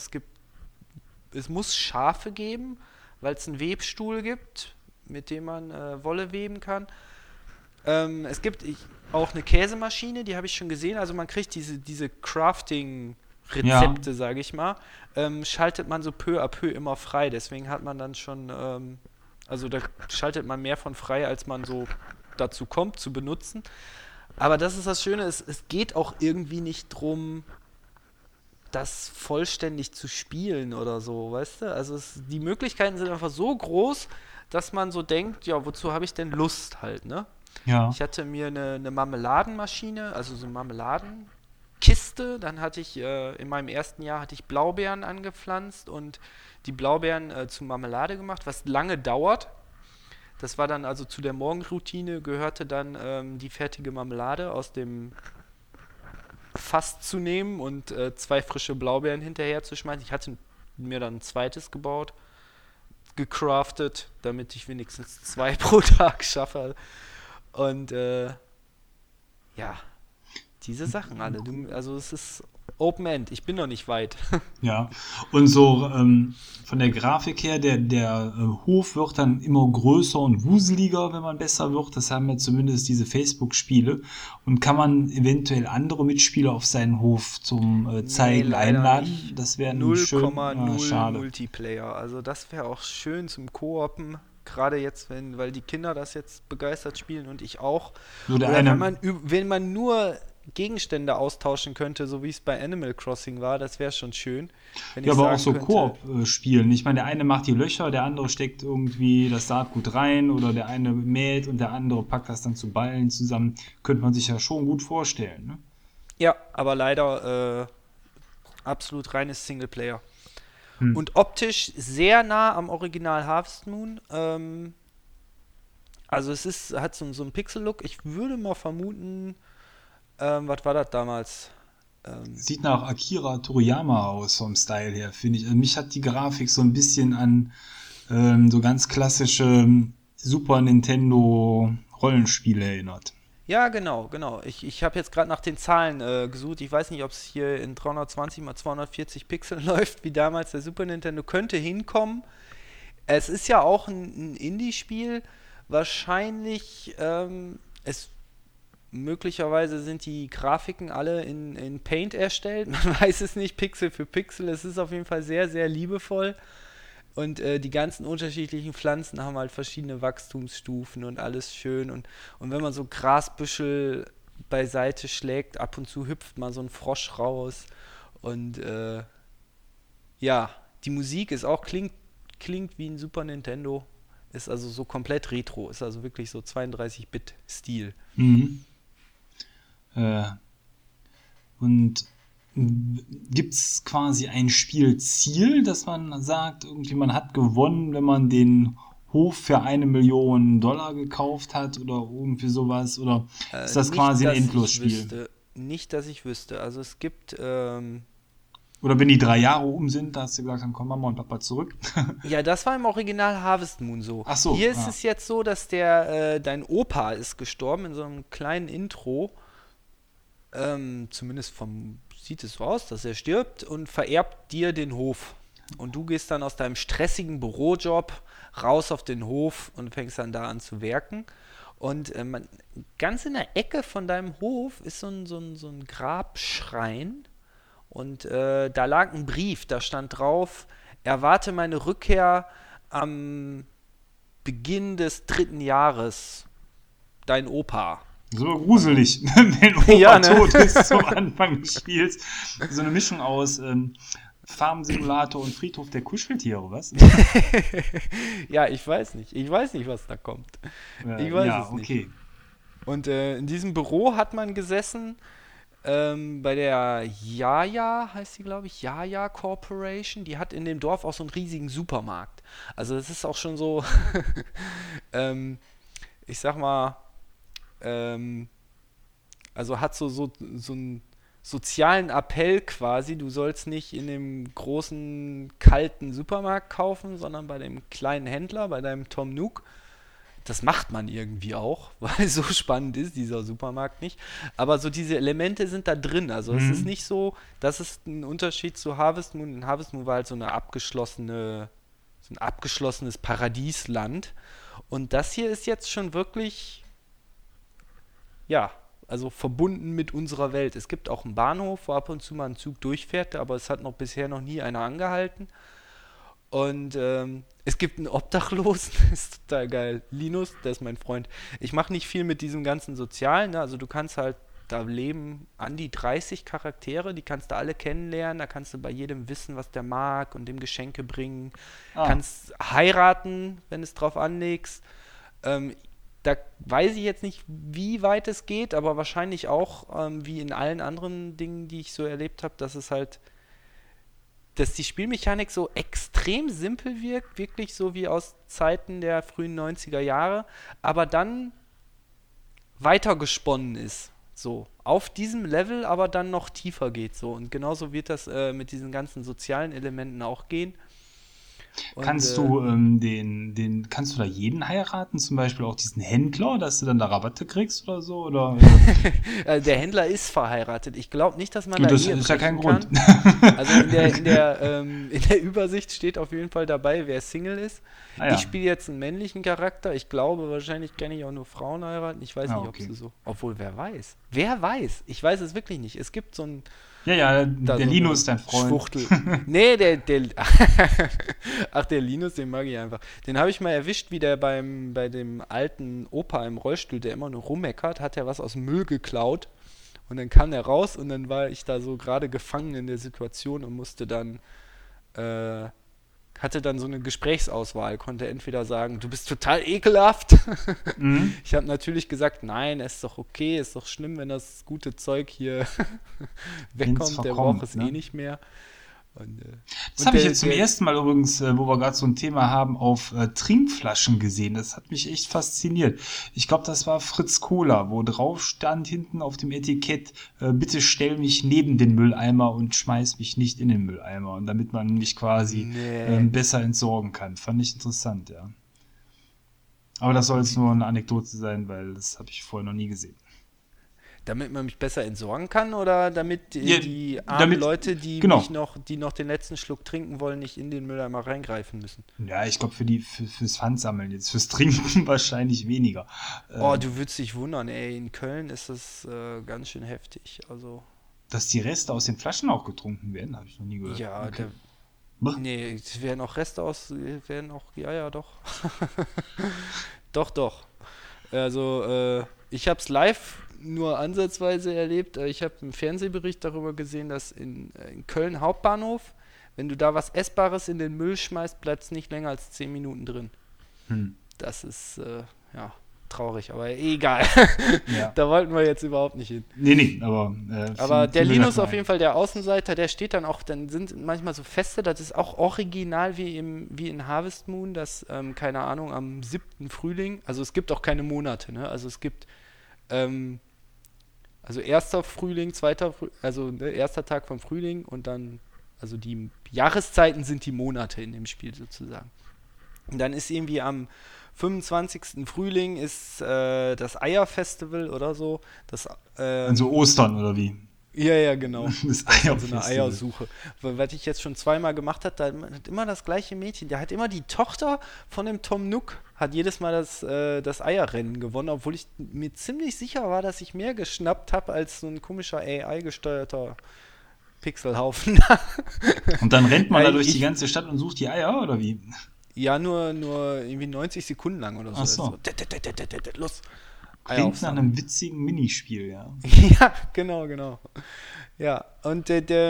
es muss Schafe geben, weil es einen Webstuhl gibt, mit dem man Wolle weben kann. Es gibt auch eine Käsemaschine, die habe ich schon gesehen. Also man kriegt diese Ja, Crafting-Rezepte, sage ich mal, schaltet man so peu à peu immer frei. Deswegen hat man dann schon, also da schaltet man mehr von frei, als man so dazu kommt zu benutzen. Aber das ist das Schöne, es geht auch irgendwie nicht drum, das vollständig zu spielen oder so, weißt du? Also die Möglichkeiten sind einfach so groß, dass man so denkt, ja, wozu habe ich denn Lust halt, ne? ja. Ich hatte mir eine Marmeladenmaschine, also so eine Marmeladenkiste. Dann hatte ich in meinem ersten Jahr hatte ich Blaubeeren angepflanzt und die Blaubeeren zu Marmelade gemacht, was lange dauert. Das war dann also zu der Morgenroutine gehörte dann die fertige Marmelade aus dem Fass zu nehmen und zwei frische Blaubeeren hinterher zu schmeißen. Ich hatte mir dann ein zweites gebaut, gecraftet, damit ich wenigstens zwei pro Tag schaffe. Und ja, diese Sachen alle. Also es ist Open End. Ich bin noch nicht weit. Ja, und so von der Grafik her, der Hof wird dann immer größer und wuseliger, wenn man besser wird. Das haben ja zumindest diese Facebook-Spiele. Und kann man eventuell andere Mitspieler auf seinen Hof zum Nee, Zeigen leider einladen? nicht. Das wäre nämlich schön. 0,0 Schade. Multiplayer. Also das wäre auch schön zum Koopen. Gerade jetzt, weil die Kinder das jetzt begeistert spielen und ich auch. So der Oder eine, wenn man nur Gegenstände austauschen könnte, so wie es bei Animal Crossing war, das wäre schon schön, wenn ja, ich aber auch sagen so könnte. Koop spielen. Ich meine, der eine macht die Löcher, der andere steckt irgendwie das Saatgut rein oder der eine mäht und der andere packt das dann zu Ballen zusammen. Könnte man sich ja schon gut vorstellen, ne? Ja, aber leider absolut reines Singleplayer. Hm. Und optisch sehr nah am Original Harvest Moon. Also hat so einen Pixel-Look. Ich würde mal vermuten, was war das damals? Ähm, Sieht nach Akira Toriyama aus vom Style her, finde ich. Also mich hat die Grafik so ein bisschen an so ganz klassische Super Nintendo Rollenspiele erinnert. ja, genau, genau. Ich habe jetzt gerade nach den Zahlen gesucht. Ich weiß nicht, ob es hier in 320 mal 240 Pixel läuft, wie damals der Super Nintendo. Könnte hinkommen. Es ist ja auch ein Indie-Spiel. Wahrscheinlich, möglicherweise sind die Grafiken alle in Paint erstellt. Man weiß es nicht, Pixel für Pixel. Es ist auf jeden Fall sehr, sehr liebevoll. Und die ganzen unterschiedlichen Pflanzen haben halt verschiedene Wachstumsstufen und alles schön. Und wenn man so Grasbüschel beiseite schlägt, ab und zu hüpft mal so ein Frosch raus. Und ja, die Musik ist auch, klingt wie ein Super Nintendo. Ist also so komplett retro. Ist also wirklich so 32-Bit-Stil. Mhm. Äh, und gibt es quasi ein Spielziel, dass man sagt, irgendwie man hat gewonnen, wenn man den Hof für 1 Million Dollar gekauft hat oder irgendwie sowas? Oder ist das Nicht, quasi ein dass ich Endlosspiel? wüsste. Nicht, dass ich wüsste. Also es gibt Oder wenn die 3 Jahre sind, da hast du gesagt, dann kommen Mama und Papa zurück. ja, das war im Original Harvest Moon so. Ach so, Hier ist ah. es jetzt so, dass dein Opa ist gestorben in so einem kleinen Intro. Zumindest sieht es so aus, dass er stirbt und vererbt dir den Hof. Und du gehst dann aus deinem stressigen Bürojob raus auf den Hof und fängst dann da an zu werken. Und ganz in der Ecke von deinem Hof ist so ein Grabschrein. Und da lag ein Brief, da stand drauf, erwarte meine Rückkehr am Beginn des 3. Jahres. Dein Opa. So gruselig, wenn Ja, Opa ne? tot ist zum Anfang des Spiels. So eine Mischung aus Farmsimulator und Friedhof der Kuscheltiere, was? Ja, ich weiß nicht. Ich weiß nicht, was da kommt. Ich weiß Ja, es nicht. okay. Und in diesem Büro hat man gesessen, bei der Jaja, heißt sie, glaube ich, Jaja Corporation. Die hat in dem Dorf auch so einen riesigen Supermarkt. Also das ist auch schon so, ähm, ich sag mal, ähm, also hat so einen sozialen Appell quasi. Du sollst nicht in dem großen, kalten Supermarkt kaufen, sondern bei dem kleinen Händler, bei deinem Tom Nook. das macht man irgendwie auch, weil so spannend ist dieser Supermarkt nicht. Aber so diese Elemente sind da drin. Also es ist Mhm. nicht so, das ist ein Unterschied zu Harvest Moon. In Harvest Moon war halt so ein abgeschlossenes Paradiesland. Und das hier ist jetzt schon wirklich, ja, also verbunden mit unserer Welt. Es gibt auch einen Bahnhof, wo ab und zu mal ein Zug durchfährt, aber es hat bisher noch nie einer angehalten. Und es gibt einen Obdachlosen, das ist total geil. Linus, der ist mein Freund. Ich mache nicht viel mit diesem ganzen Sozialen, ne? Also du kannst halt, da leben an die 30 Charaktere, die kannst du alle kennenlernen, da kannst du bei jedem wissen, was der mag und dem Geschenke bringen. Ah, Kannst heiraten, wenn es drauf anlegst. Ähm, Da weiß ich jetzt nicht, wie weit es geht, aber wahrscheinlich auch, wie in allen anderen Dingen, die ich so erlebt habe, dass die Spielmechanik so extrem simpel wirkt, wirklich so wie aus Zeiten der frühen 90er Jahre, aber dann weitergesponnen ist. So, auf diesem Level, aber dann noch tiefer geht so. Und genauso wird das mit diesen ganzen sozialen Elementen auch gehen. Und kannst du kannst du da jeden heiraten? Zum Beispiel auch diesen Händler, dass du dann da Rabatte kriegst oder so? Oder, der Händler ist verheiratet. Ich glaube nicht, dass man da gut, das Ehe ist ja kein brechen Grund. kann. Also in der Übersicht steht auf jeden Fall dabei, wer Single ist. Ah Ich ja, spiele jetzt einen männlichen Charakter. Ich glaube, wahrscheinlich kann ich auch nur Frauen heiraten. Ich weiß ah, nicht, ob okay. sie so. Obwohl, wer weiß? Wer weiß? Ich weiß es wirklich nicht. Es gibt Ja, ja, da der so Lino eine ist dein Freund. Schwuchtel. Nee, Ach, der Linus, den mag ich einfach. Den habe ich mal erwischt, wie der bei dem alten Opa im Rollstuhl, der immer nur rummeckert, hat er was aus dem Müll geklaut. Und dann kam er raus und dann war ich da so gerade gefangen in der Situation und äh, hatte dann so eine Gesprächsauswahl, konnte entweder sagen, du bist total ekelhaft. Mhm. Ich habe natürlich gesagt, nein, es ist doch okay, ist doch schlimm, wenn das gute Zeug hier Wenn es wegkommt, der braucht verkommt, es eh ne? nicht mehr. Und, Das und habe ich der, jetzt zum der, ersten Mal übrigens, wo wir gerade so ein Thema haben, auf Trinkflaschen gesehen. Das hat mich echt fasziniert. Ich glaube, das war Fritz Cola, wo drauf stand hinten auf dem Etikett, bitte stell mich neben den Mülleimer und schmeiß mich nicht in den Mülleimer. Und damit man mich quasi nee, besser entsorgen kann. Fand ich interessant, ja. Aber das soll jetzt wie, nur eine Anekdote sein, weil das habe ich vorher noch nie gesehen. damit man mich besser entsorgen kann oder damit Ja, die armen damit, Leute, genau. die noch den letzten Schluck trinken wollen, nicht in den Mülleimer reingreifen müssen? Ja, ich glaube fürs Pfandsammeln jetzt, fürs Trinken wahrscheinlich weniger. Oh, Ähm, du würdest dich wundern, ey, in Köln ist es ganz schön heftig. Also, Dass die Reste aus den Flaschen auch getrunken werden, habe ich noch nie gehört. ja, Okay. Bah. nee, es werden auch Reste werden auch, ja, ja, doch. Doch, doch. Also, ich habe es live nur ansatzweise erlebt. Ich habe einen Fernsehbericht darüber gesehen, dass in Köln Hauptbahnhof, wenn du da was Essbares in den Müll schmeißt, bleibt es nicht länger als 10 Minuten drin. Hm. Das ist, ja, traurig, aber egal. Ja. Da wollten wir jetzt überhaupt nicht hin. Nee, nee, aber Aber der fiel mir grad Linus mal auf ein. jeden Fall, der Außenseiter, der steht dann auch, dann sind manchmal so Feste, das ist auch original wie in Harvest Moon, dass, keine Ahnung, am 7. Frühling, also es gibt auch keine Monate, ne? Also es gibt, ähm, also erster Frühling, also ne, erster Tag vom Frühling und dann, also die Jahreszeiten sind die Monate in dem Spiel sozusagen. Und dann ist irgendwie am 25. Frühling ist das Eierfestival oder so. Also Ostern oder wie? Ja, ja, genau. Das Da ist dann so eine Eierfestival. Eiersuche. Was ich jetzt schon zweimal gemacht habe, da hat immer das gleiche Mädchen. Der hat immer die Tochter von dem Tom Nook, hat jedes Mal das Eierrennen gewonnen, obwohl ich mir ziemlich sicher war, dass ich mehr geschnappt habe als so ein komischer AI-gesteuerter Pixelhaufen. Und dann rennt man Ja, da durch die ich, ganze Stadt und sucht die Eier oder wie? ja, nur irgendwie 90 Sekunden lang oder so. Ach Das ist so, so. los, Eier Klingt nach aufsammeln. einem witzigen Minispiel, ja. Ja, genau, genau. Ja, und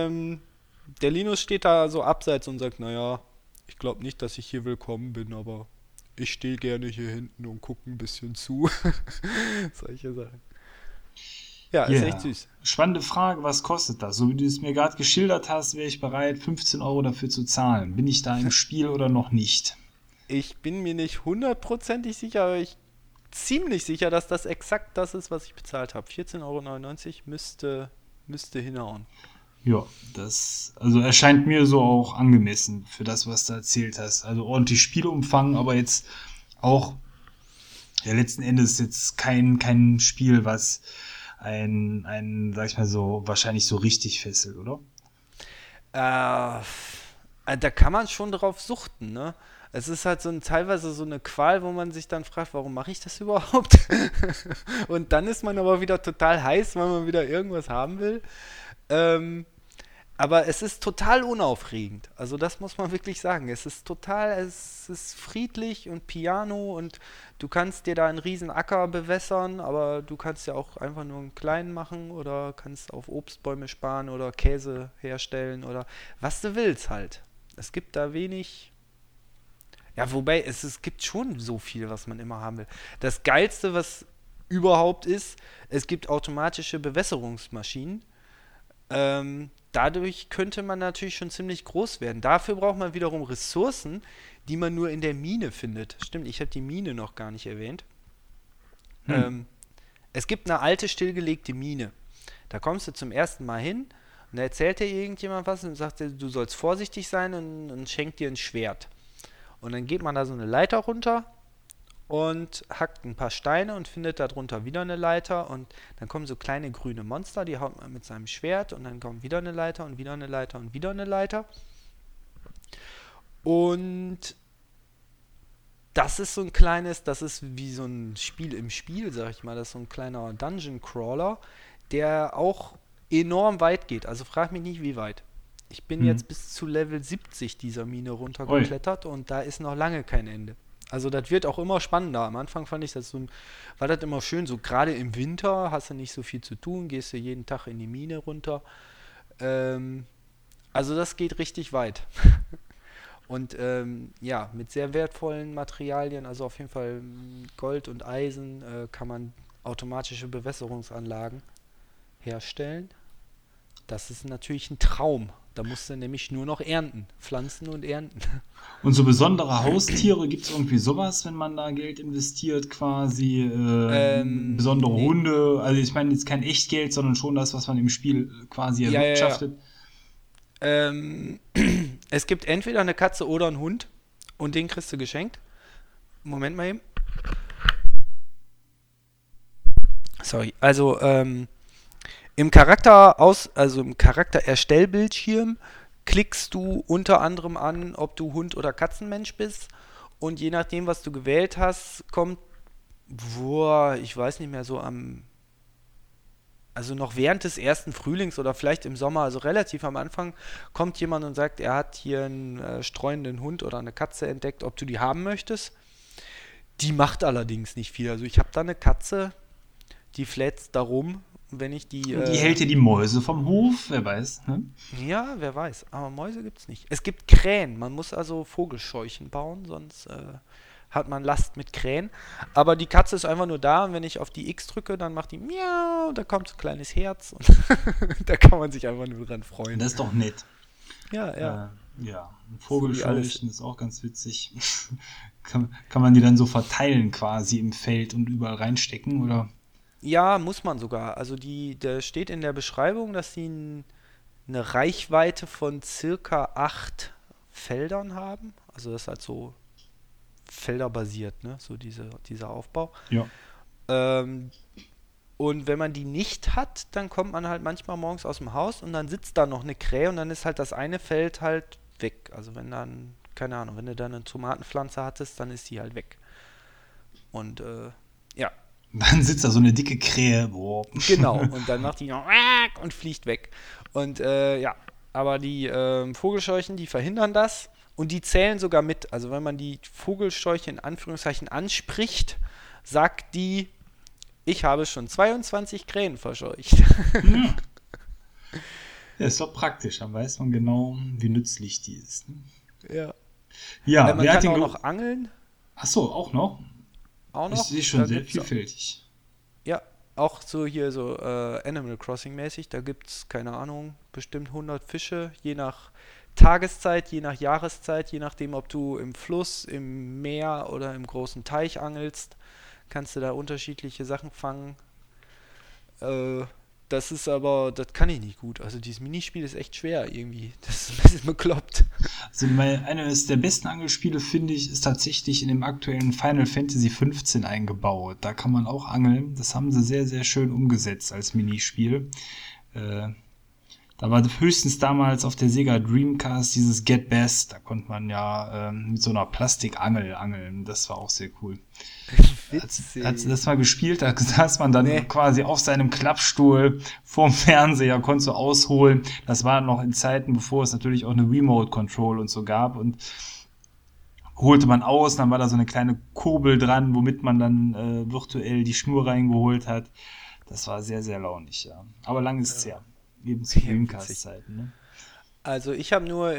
der Linus steht da so abseits und sagt, naja, ich glaube nicht, dass ich hier willkommen bin, aber ich stehe gerne hier hinten und gucke ein bisschen zu. Solche Sachen. Ja, ist echt Ja. süß. Spannende Frage, was kostet das? So wie du es mir gerade geschildert hast, wäre ich bereit, 15 € dafür zu zahlen. Bin ich da im Spiel oder noch nicht? Ich bin mir nicht hundertprozentig sicher, aber ich ziemlich sicher, dass das exakt das ist, was ich bezahlt habe. 14,99 € müsste hinhauen. Ja, das also erscheint mir so auch angemessen für das, was du erzählt hast. Also ordentlich Spielumfang, aber jetzt auch Ja, letzten Endes jetzt kein Spiel, was sag ich mal so, wahrscheinlich so richtig fesselt, oder? Da kann man schon drauf suchten, ne? Es ist halt teilweise so eine Qual, wo man sich dann fragt, warum mache ich das überhaupt? Und dann ist man aber wieder total heiß, weil man wieder irgendwas haben will. Ähm, aber es ist total unaufregend. Also das muss man wirklich sagen. Es ist friedlich und Piano und du kannst dir da einen riesen Acker bewässern, aber du kannst ja auch einfach nur einen kleinen machen oder kannst auf Obstbäume sparen oder Käse herstellen oder was du willst halt. Es gibt da wenig. Ja, wobei es gibt schon so viel, was man immer haben will. Das Geilste, was überhaupt ist, es gibt automatische Bewässerungsmaschinen. Dadurch könnte man natürlich schon ziemlich groß werden. Dafür braucht man wiederum Ressourcen, die man nur in der Mine findet. Stimmt, ich habe die Mine noch gar nicht erwähnt. Hm. Ähm, Es gibt eine alte, stillgelegte Mine. Da kommst du zum ersten Mal hin und da erzählt dir irgendjemand was und sagt dir, du sollst vorsichtig sein und schenkt dir ein Schwert. Und dann geht man da so eine Leiter runter und hackt ein paar Steine und findet darunter wieder eine Leiter und dann kommen so kleine grüne Monster, die haut man mit seinem Schwert und dann kommt wieder eine Leiter und wieder eine Leiter und wieder eine Leiter. Und das ist wie so ein Spiel im Spiel, sag ich mal, das ist so ein kleiner Dungeon Crawler, der auch enorm weit geht. Also frag mich nicht, wie weit. Ich bin Hm. jetzt bis zu Level 70 dieser Mine Ui. runtergeklettert und da ist noch lange kein Ende. Also das wird auch immer spannender. Am Anfang fand ich war das immer schön, so gerade im Winter hast du nicht so viel zu tun, gehst du jeden Tag in die Mine runter. Ähm, also das geht richtig weit. Und ja, mit sehr wertvollen Materialien, also auf jeden Fall Gold und Eisen, kann man automatische Bewässerungsanlagen herstellen. Das ist natürlich ein Traum. Da musst du nämlich nur noch ernten, pflanzen und ernten. Und so besondere Haustiere, gibt es irgendwie sowas, wenn man da Geld investiert, quasi besondere Nee. Hunde? Also ich meine jetzt kein Echtgeld, sondern schon das, was man im Spiel quasi Ja, ja, ja. erwirtschaftet. Ähm, Es gibt entweder eine Katze oder einen Hund und den kriegst du geschenkt. Moment mal eben. Sorry. Also also im Charaktererstellbildschirm klickst du unter anderem an, ob du Hund oder Katzenmensch bist. Und je nachdem, was du gewählt hast, kommt, ich weiß nicht mehr, also noch während des ersten Frühlings oder vielleicht im Sommer, also relativ am Anfang, kommt jemand und sagt, er hat hier einen streuenden Hund oder eine Katze entdeckt, ob du die haben möchtest. Die macht allerdings nicht viel. Also ich habe da eine Katze, die flätzt da rum, wenn ich die Und die hält dir die Mäuse vom Hof, wer weiß. Ne? ja, wer weiß. Aber Mäuse gibt's nicht. Es gibt Krähen. Man muss also Vogelscheuchen bauen, sonst hat man Last mit Krähen. Aber die Katze ist einfach nur da und wenn ich auf die X drücke, dann macht die Miau, da kommt so ein kleines Herz und da kann man sich einfach nur dran freuen. Das ist doch nett. Ja, ja. Ja, ein So wie alles. Vogelscheuchen ist auch ganz witzig. Kann man die dann so verteilen quasi im Feld und überall reinstecken, oder? Ja, muss man sogar. Also da steht in der Beschreibung, dass sie eine Reichweite von circa 8 Feldern haben. Also das ist halt so felderbasiert, ne? So dieser Aufbau. Ja. Ähm, und wenn man die nicht hat, dann kommt man halt manchmal morgens aus dem Haus und dann sitzt da noch eine Krähe und dann ist halt das eine Feld halt weg. Also wenn dann, keine Ahnung, wenn du dann eine Tomatenpflanze hattest, dann ist die halt weg. Und ja, Dann sitzt da so eine dicke Krähe. Boah. genau. Und dann macht die noch und fliegt weg. Und ja, aber die Vogelscheuchen, die verhindern das und die zählen sogar mit. Also wenn man die Vogelscheuche in Anführungszeichen anspricht, sagt die, ich habe schon 22 Krähen verscheucht. Ja. Ja, ist doch praktisch. Dann weiß man genau, wie nützlich die ist. Ne? Ja. Ja, Man wer hat kann den auch noch angeln, Achso, auch noch? auch Ich noch. sehe schon Da sehr gibt's vielfältig. ja auch so hier so Animal Crossing mäßig. Da gibt's keine Ahnung, bestimmt 100 Fische, je nach Tageszeit, je nach Jahreszeit, je nachdem, ob du im Fluss, im Meer oder im großen Teich angelst, kannst du da unterschiedliche Sachen fangen. Äh, das kann ich nicht gut. Also dieses Minispiel ist echt schwer irgendwie. Das ist ein bisschen bekloppt. Also eines der besten Angelspiele, finde ich, ist tatsächlich in dem aktuellen Final Fantasy 15 eingebaut. Da kann man auch angeln. Das haben sie sehr, sehr schön umgesetzt als Minispiel. Äh, Da war höchstens damals auf der Sega Dreamcast dieses Get Best. Da konnte man ja mit so einer Plastikangel angeln. Das war auch sehr cool. Als du Witzig. das mal gespielt hast, saß man dann Nee. quasi auf seinem Klappstuhl vorm Fernseher, konntest du ausholen. Das war noch in Zeiten, bevor es natürlich auch eine Remote Control und so gab. Und holte man aus, dann war da so eine kleine Kurbel dran, womit man dann virtuell die Schnur reingeholt hat. Das war sehr, sehr launig, ja. Aber lang ist es her. Eben zu Ja, witzig. Dreamcast-Zeiten, ne? Also ich habe nur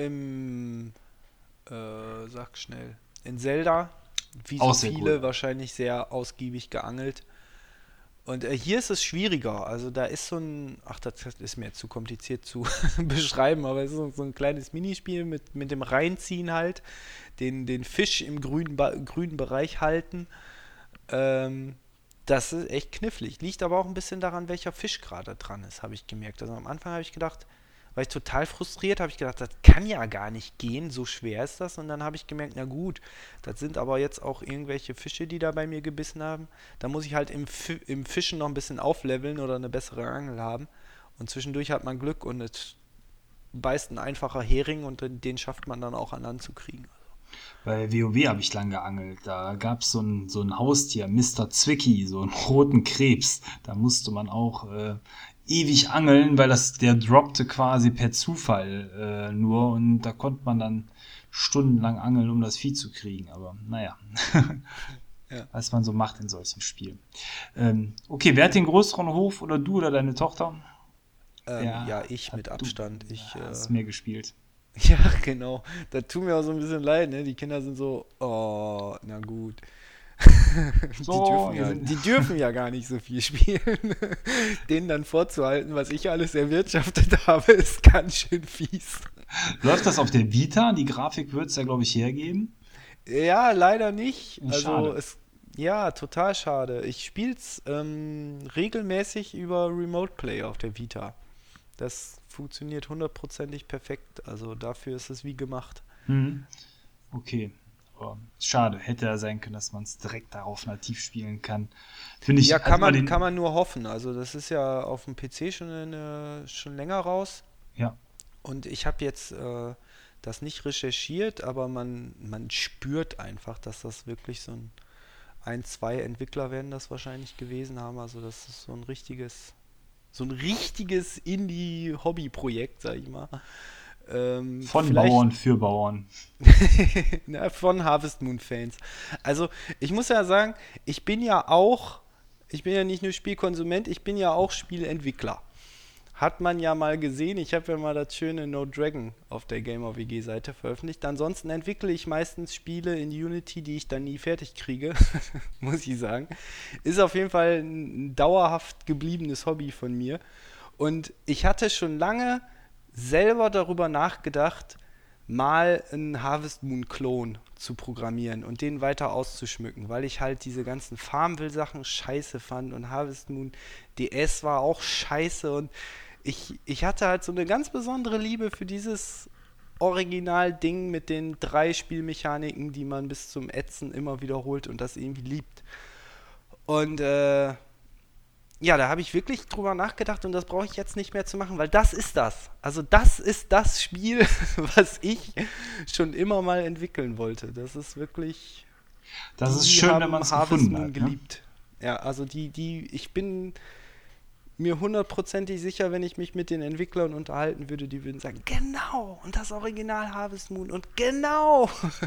sag schnell, in Zelda, wie Auch so sehr cool, viele, ja. wahrscheinlich sehr ausgiebig geangelt. Und hier ist es schwieriger. Also da ist so ein, ach, das ist mir jetzt zu kompliziert zu beschreiben, aber es ist so ein kleines Minispiel mit dem Reinziehen halt, den Fisch im grünen Bereich halten. Ähm, Das ist echt knifflig. Liegt aber auch ein bisschen daran, welcher Fisch gerade dran ist, habe ich gemerkt. Also am Anfang habe ich gedacht, war ich total frustriert, habe ich gedacht, das kann ja gar nicht gehen, so schwer ist das. Und dann habe ich gemerkt, na gut, das sind aber jetzt auch irgendwelche Fische, die da bei mir gebissen haben. Da muss ich halt im Fischen noch ein bisschen aufleveln oder eine bessere Angel haben. Und zwischendurch hat man Glück und es beißt ein einfacher Hering und den schafft man dann auch an Land zu kriegen. Bei WoW habe ich lang geangelt. Da gab es so ein Haustier, Mister Zwicky, so einen roten Krebs. Da musste man auch ewig angeln, weil der droppte quasi per Zufall nur. Und da konnte man dann stundenlang angeln, um das Vieh zu kriegen. Aber naja, Ja. was man so macht in solchen Spielen. Okay, wer hat den größeren Hof, oder du oder deine Tochter? Ja, Ja, ich hat mit du. Abstand. Ich Hast mehr gespielt. Ja, genau. Da tut mir auch so ein bisschen leid, ne? Die Kinder sind so, oh, na gut. So, wir sind. Die dürfen ja gar nicht so viel spielen. Denen dann vorzuhalten, was ich alles erwirtschaftet habe, ist ganz schön fies. Läuft das auf der Vita? Die Grafik wird es ja, glaube ich, hergeben. Ja, leider nicht. Schade. Ja, total schade. Ich spiel's regelmäßig über Remote Play auf der Vita. Das funktioniert hundertprozentig perfekt. Also dafür ist es wie gemacht. Hm. Okay. Aber schade. Hätte ja sein können, dass man es direkt darauf nativ spielen kann. Finde Ja, ich, also über kann den. man nur hoffen. Also das ist ja auf dem PC schon länger raus. Ja. Und ich habe jetzt das nicht recherchiert, aber man spürt einfach, dass das wirklich zwei Entwickler werden das wahrscheinlich gewesen haben. Also das ist so ein richtiges Indie-Hobby-Projekt, sag ich mal. Von Vielleicht Bauern für Bauern. na, von Harvest Moon Fans. Also ich muss ja sagen, ich bin ja nicht nur Spielkonsument, ich bin ja auch Spielentwickler. Hat man ja mal gesehen. Ich habe ja mal das schöne No Dragon auf der Gamer WG Seite veröffentlicht. Ansonsten entwickle ich meistens Spiele in Unity, die ich dann nie fertig kriege, muss ich sagen. Ist auf jeden Fall ein dauerhaft gebliebenes Hobby von mir. Und ich hatte schon lange selber darüber nachgedacht, mal einen Harvest Moon Klon zu programmieren und den weiter auszuschmücken, weil ich halt diese ganzen Farmville-Sachen scheiße fand und Harvest Moon DS war auch scheiße und ich hatte halt so eine ganz besondere Liebe für dieses Original-Ding mit den 3 Spielmechaniken, die man bis zum Ätzen immer wiederholt und das irgendwie liebt. Und ja, da habe ich wirklich drüber nachgedacht und das brauche ich jetzt nicht mehr zu machen, weil das ist das. Also das ist das Spiel, was ich schon immer mal entwickeln wollte. Das ist wirklich, Das ist die schön, wenn man haben es Harvest gefunden Moon hat, ne? geliebt. Ja, also ich bin mir hundertprozentig sicher, wenn ich mich mit den Entwicklern unterhalten würde, die würden sagen, genau, und das Original Harvest Moon und genau.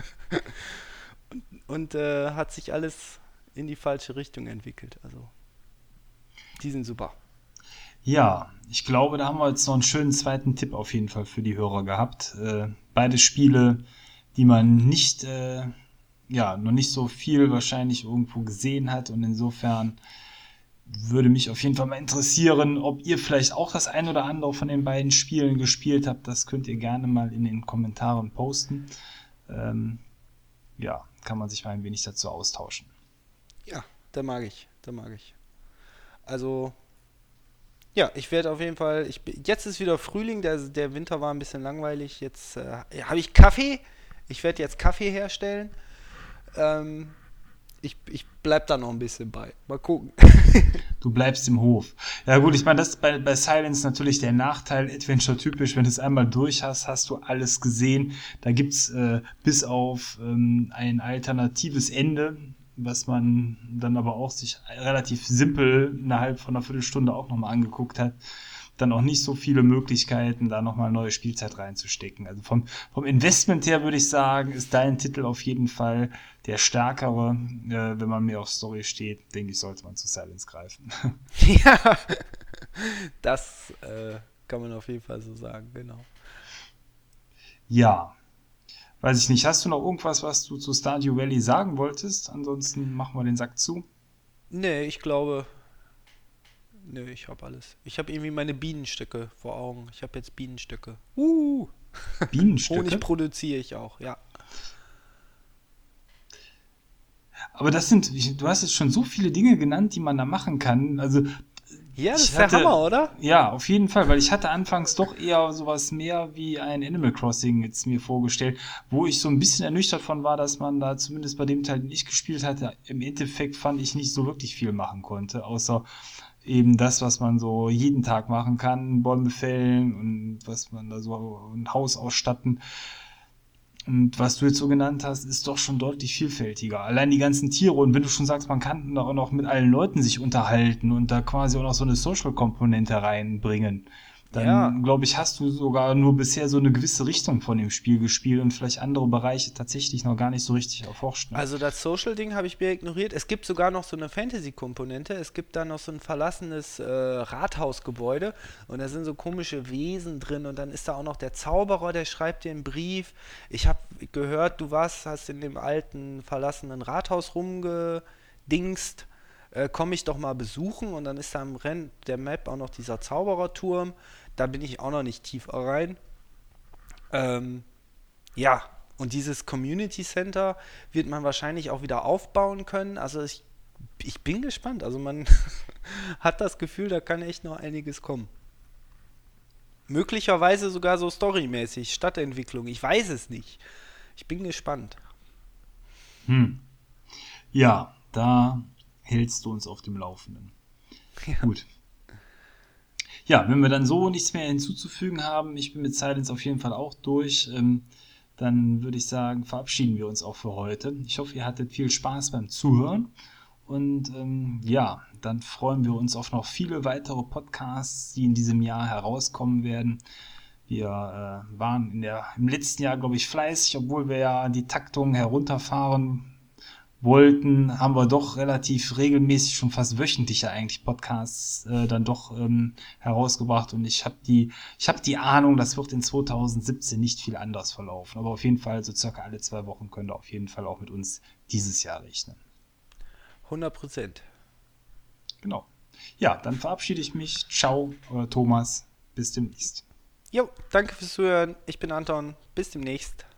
Und hat sich alles in die falsche Richtung entwickelt. Also, die sind super. Ja, ich glaube, da haben wir jetzt noch einen schönen zweiten Tipp auf jeden Fall für die Hörer gehabt. Beide Spiele, die man nicht, ja, noch nicht so viel wahrscheinlich irgendwo gesehen hat, und insofern würde mich auf jeden Fall mal interessieren, ob ihr vielleicht auch das ein oder andere von den beiden Spielen gespielt habt. Das könnt ihr gerne mal in den Kommentaren posten. Ähm, ja, kann man sich mal ein wenig dazu austauschen. Ja, da mag ich. Also, Ja, ich werde auf jeden Fall. Jetzt ist wieder Frühling, der Winter war ein bisschen langweilig. Jetzt habe ich Kaffee. Ich werde jetzt Kaffee herstellen. Ähm, ich bleib da noch ein bisschen bei. Mal gucken. Du bleibst im Hof. Ja gut, ich meine, das ist bei Silence natürlich der Nachteil, Adventure-typisch, wenn du es einmal durch hast, hast du alles gesehen. Da gibt's bis auf ein alternatives Ende, was man dann aber auch sich relativ simpel innerhalb von einer Viertelstunde auch nochmal angeguckt hat, dann auch nicht so viele Möglichkeiten, da nochmal neue Spielzeit reinzustecken. Also vom Investment her würde ich sagen, ist dein Titel auf jeden Fall der stärkere. Wenn man mehr auf Story steht, denke ich, sollte man zu Silence greifen. Ja, das kann man auf jeden Fall so sagen, genau. Ja, weiß ich nicht. Hast du noch irgendwas, was du zu Stardew Valley sagen wolltest? Ansonsten machen wir den Sack zu. Nee, ich glaube, nee, ich habe alles. Ich habe irgendwie meine Bienenstöcke vor Augen. Ich habe jetzt Bienenstöcke. Honig Bienenstöcke? produziere ich auch, ja. Aber du hast jetzt schon so viele Dinge genannt, die man da machen kann. Also Ja, das ich ist der Hammer, hatte, oder? ja, auf jeden Fall, weil ich hatte anfangs doch eher sowas mehr wie ein Animal Crossing jetzt mir vorgestellt, wo ich so ein bisschen ernüchtert von war, dass man da zumindest bei dem Teil, den ich gespielt hatte, im Endeffekt fand ich nicht so wirklich viel machen konnte, außer eben das, was man so jeden Tag machen kann, Bäume fällen und was man da so ein Haus ausstatten. Und was du jetzt so genannt hast, ist doch schon deutlich vielfältiger. Allein die ganzen Tiere und wenn du schon sagst, man kann da auch noch mit allen Leuten sich unterhalten und da quasi auch noch so eine Social-Komponente reinbringen, Ja, dann glaube ich, hast du sogar nur bisher so eine gewisse Richtung von dem Spiel gespielt und vielleicht andere Bereiche tatsächlich noch gar nicht so richtig erforscht. Ne? also das Social-Ding habe ich mir ignoriert. Es gibt sogar noch so eine Fantasy-Komponente. Es gibt da noch so ein verlassenes Rathausgebäude und da sind so komische Wesen drin und dann ist da auch noch der Zauberer, der schreibt dir einen Brief. Ich habe gehört, hast in dem alten verlassenen Rathaus rumgedingst. Komme ich doch mal besuchen und dann ist da am Rand der Map auch noch dieser Zaubererturm. Da bin ich auch noch nicht tief rein. Ähm, Ja, und dieses Community Center wird man wahrscheinlich auch wieder aufbauen können. Also ich bin gespannt. Also man hat das Gefühl, da kann echt noch einiges kommen. Möglicherweise sogar so storymäßig, Stadtentwicklung. Ich weiß es nicht. Ich bin gespannt. Hm. Ja, da hältst du uns auf dem Laufenden. Ja. Gut. Ja, wenn wir dann so nichts mehr hinzuzufügen haben, ich bin mit Silence auf jeden Fall auch durch, dann würde ich sagen, verabschieden wir uns auch für heute. Ich hoffe, ihr hattet viel Spaß beim Zuhören und ja, dann freuen wir uns auf noch viele weitere Podcasts, die in diesem Jahr herauskommen werden. Wir waren im letzten Jahr, glaube ich, fleißig, obwohl wir ja die Taktung herunterfahren wollten, haben wir doch relativ regelmäßig, schon fast wöchentliche eigentlich Podcasts dann doch herausgebracht und ich habe die Ahnung, das wird in 2017 nicht viel anders verlaufen, aber auf jeden Fall so circa alle 2 Wochen könnt ihr auf jeden Fall auch mit uns dieses Jahr rechnen. 100%. Genau. Ja, dann verabschiede ich mich. Ciao, euer Thomas. Bis demnächst. Jo, danke fürs Zuhören. Ich bin Anton. Bis demnächst.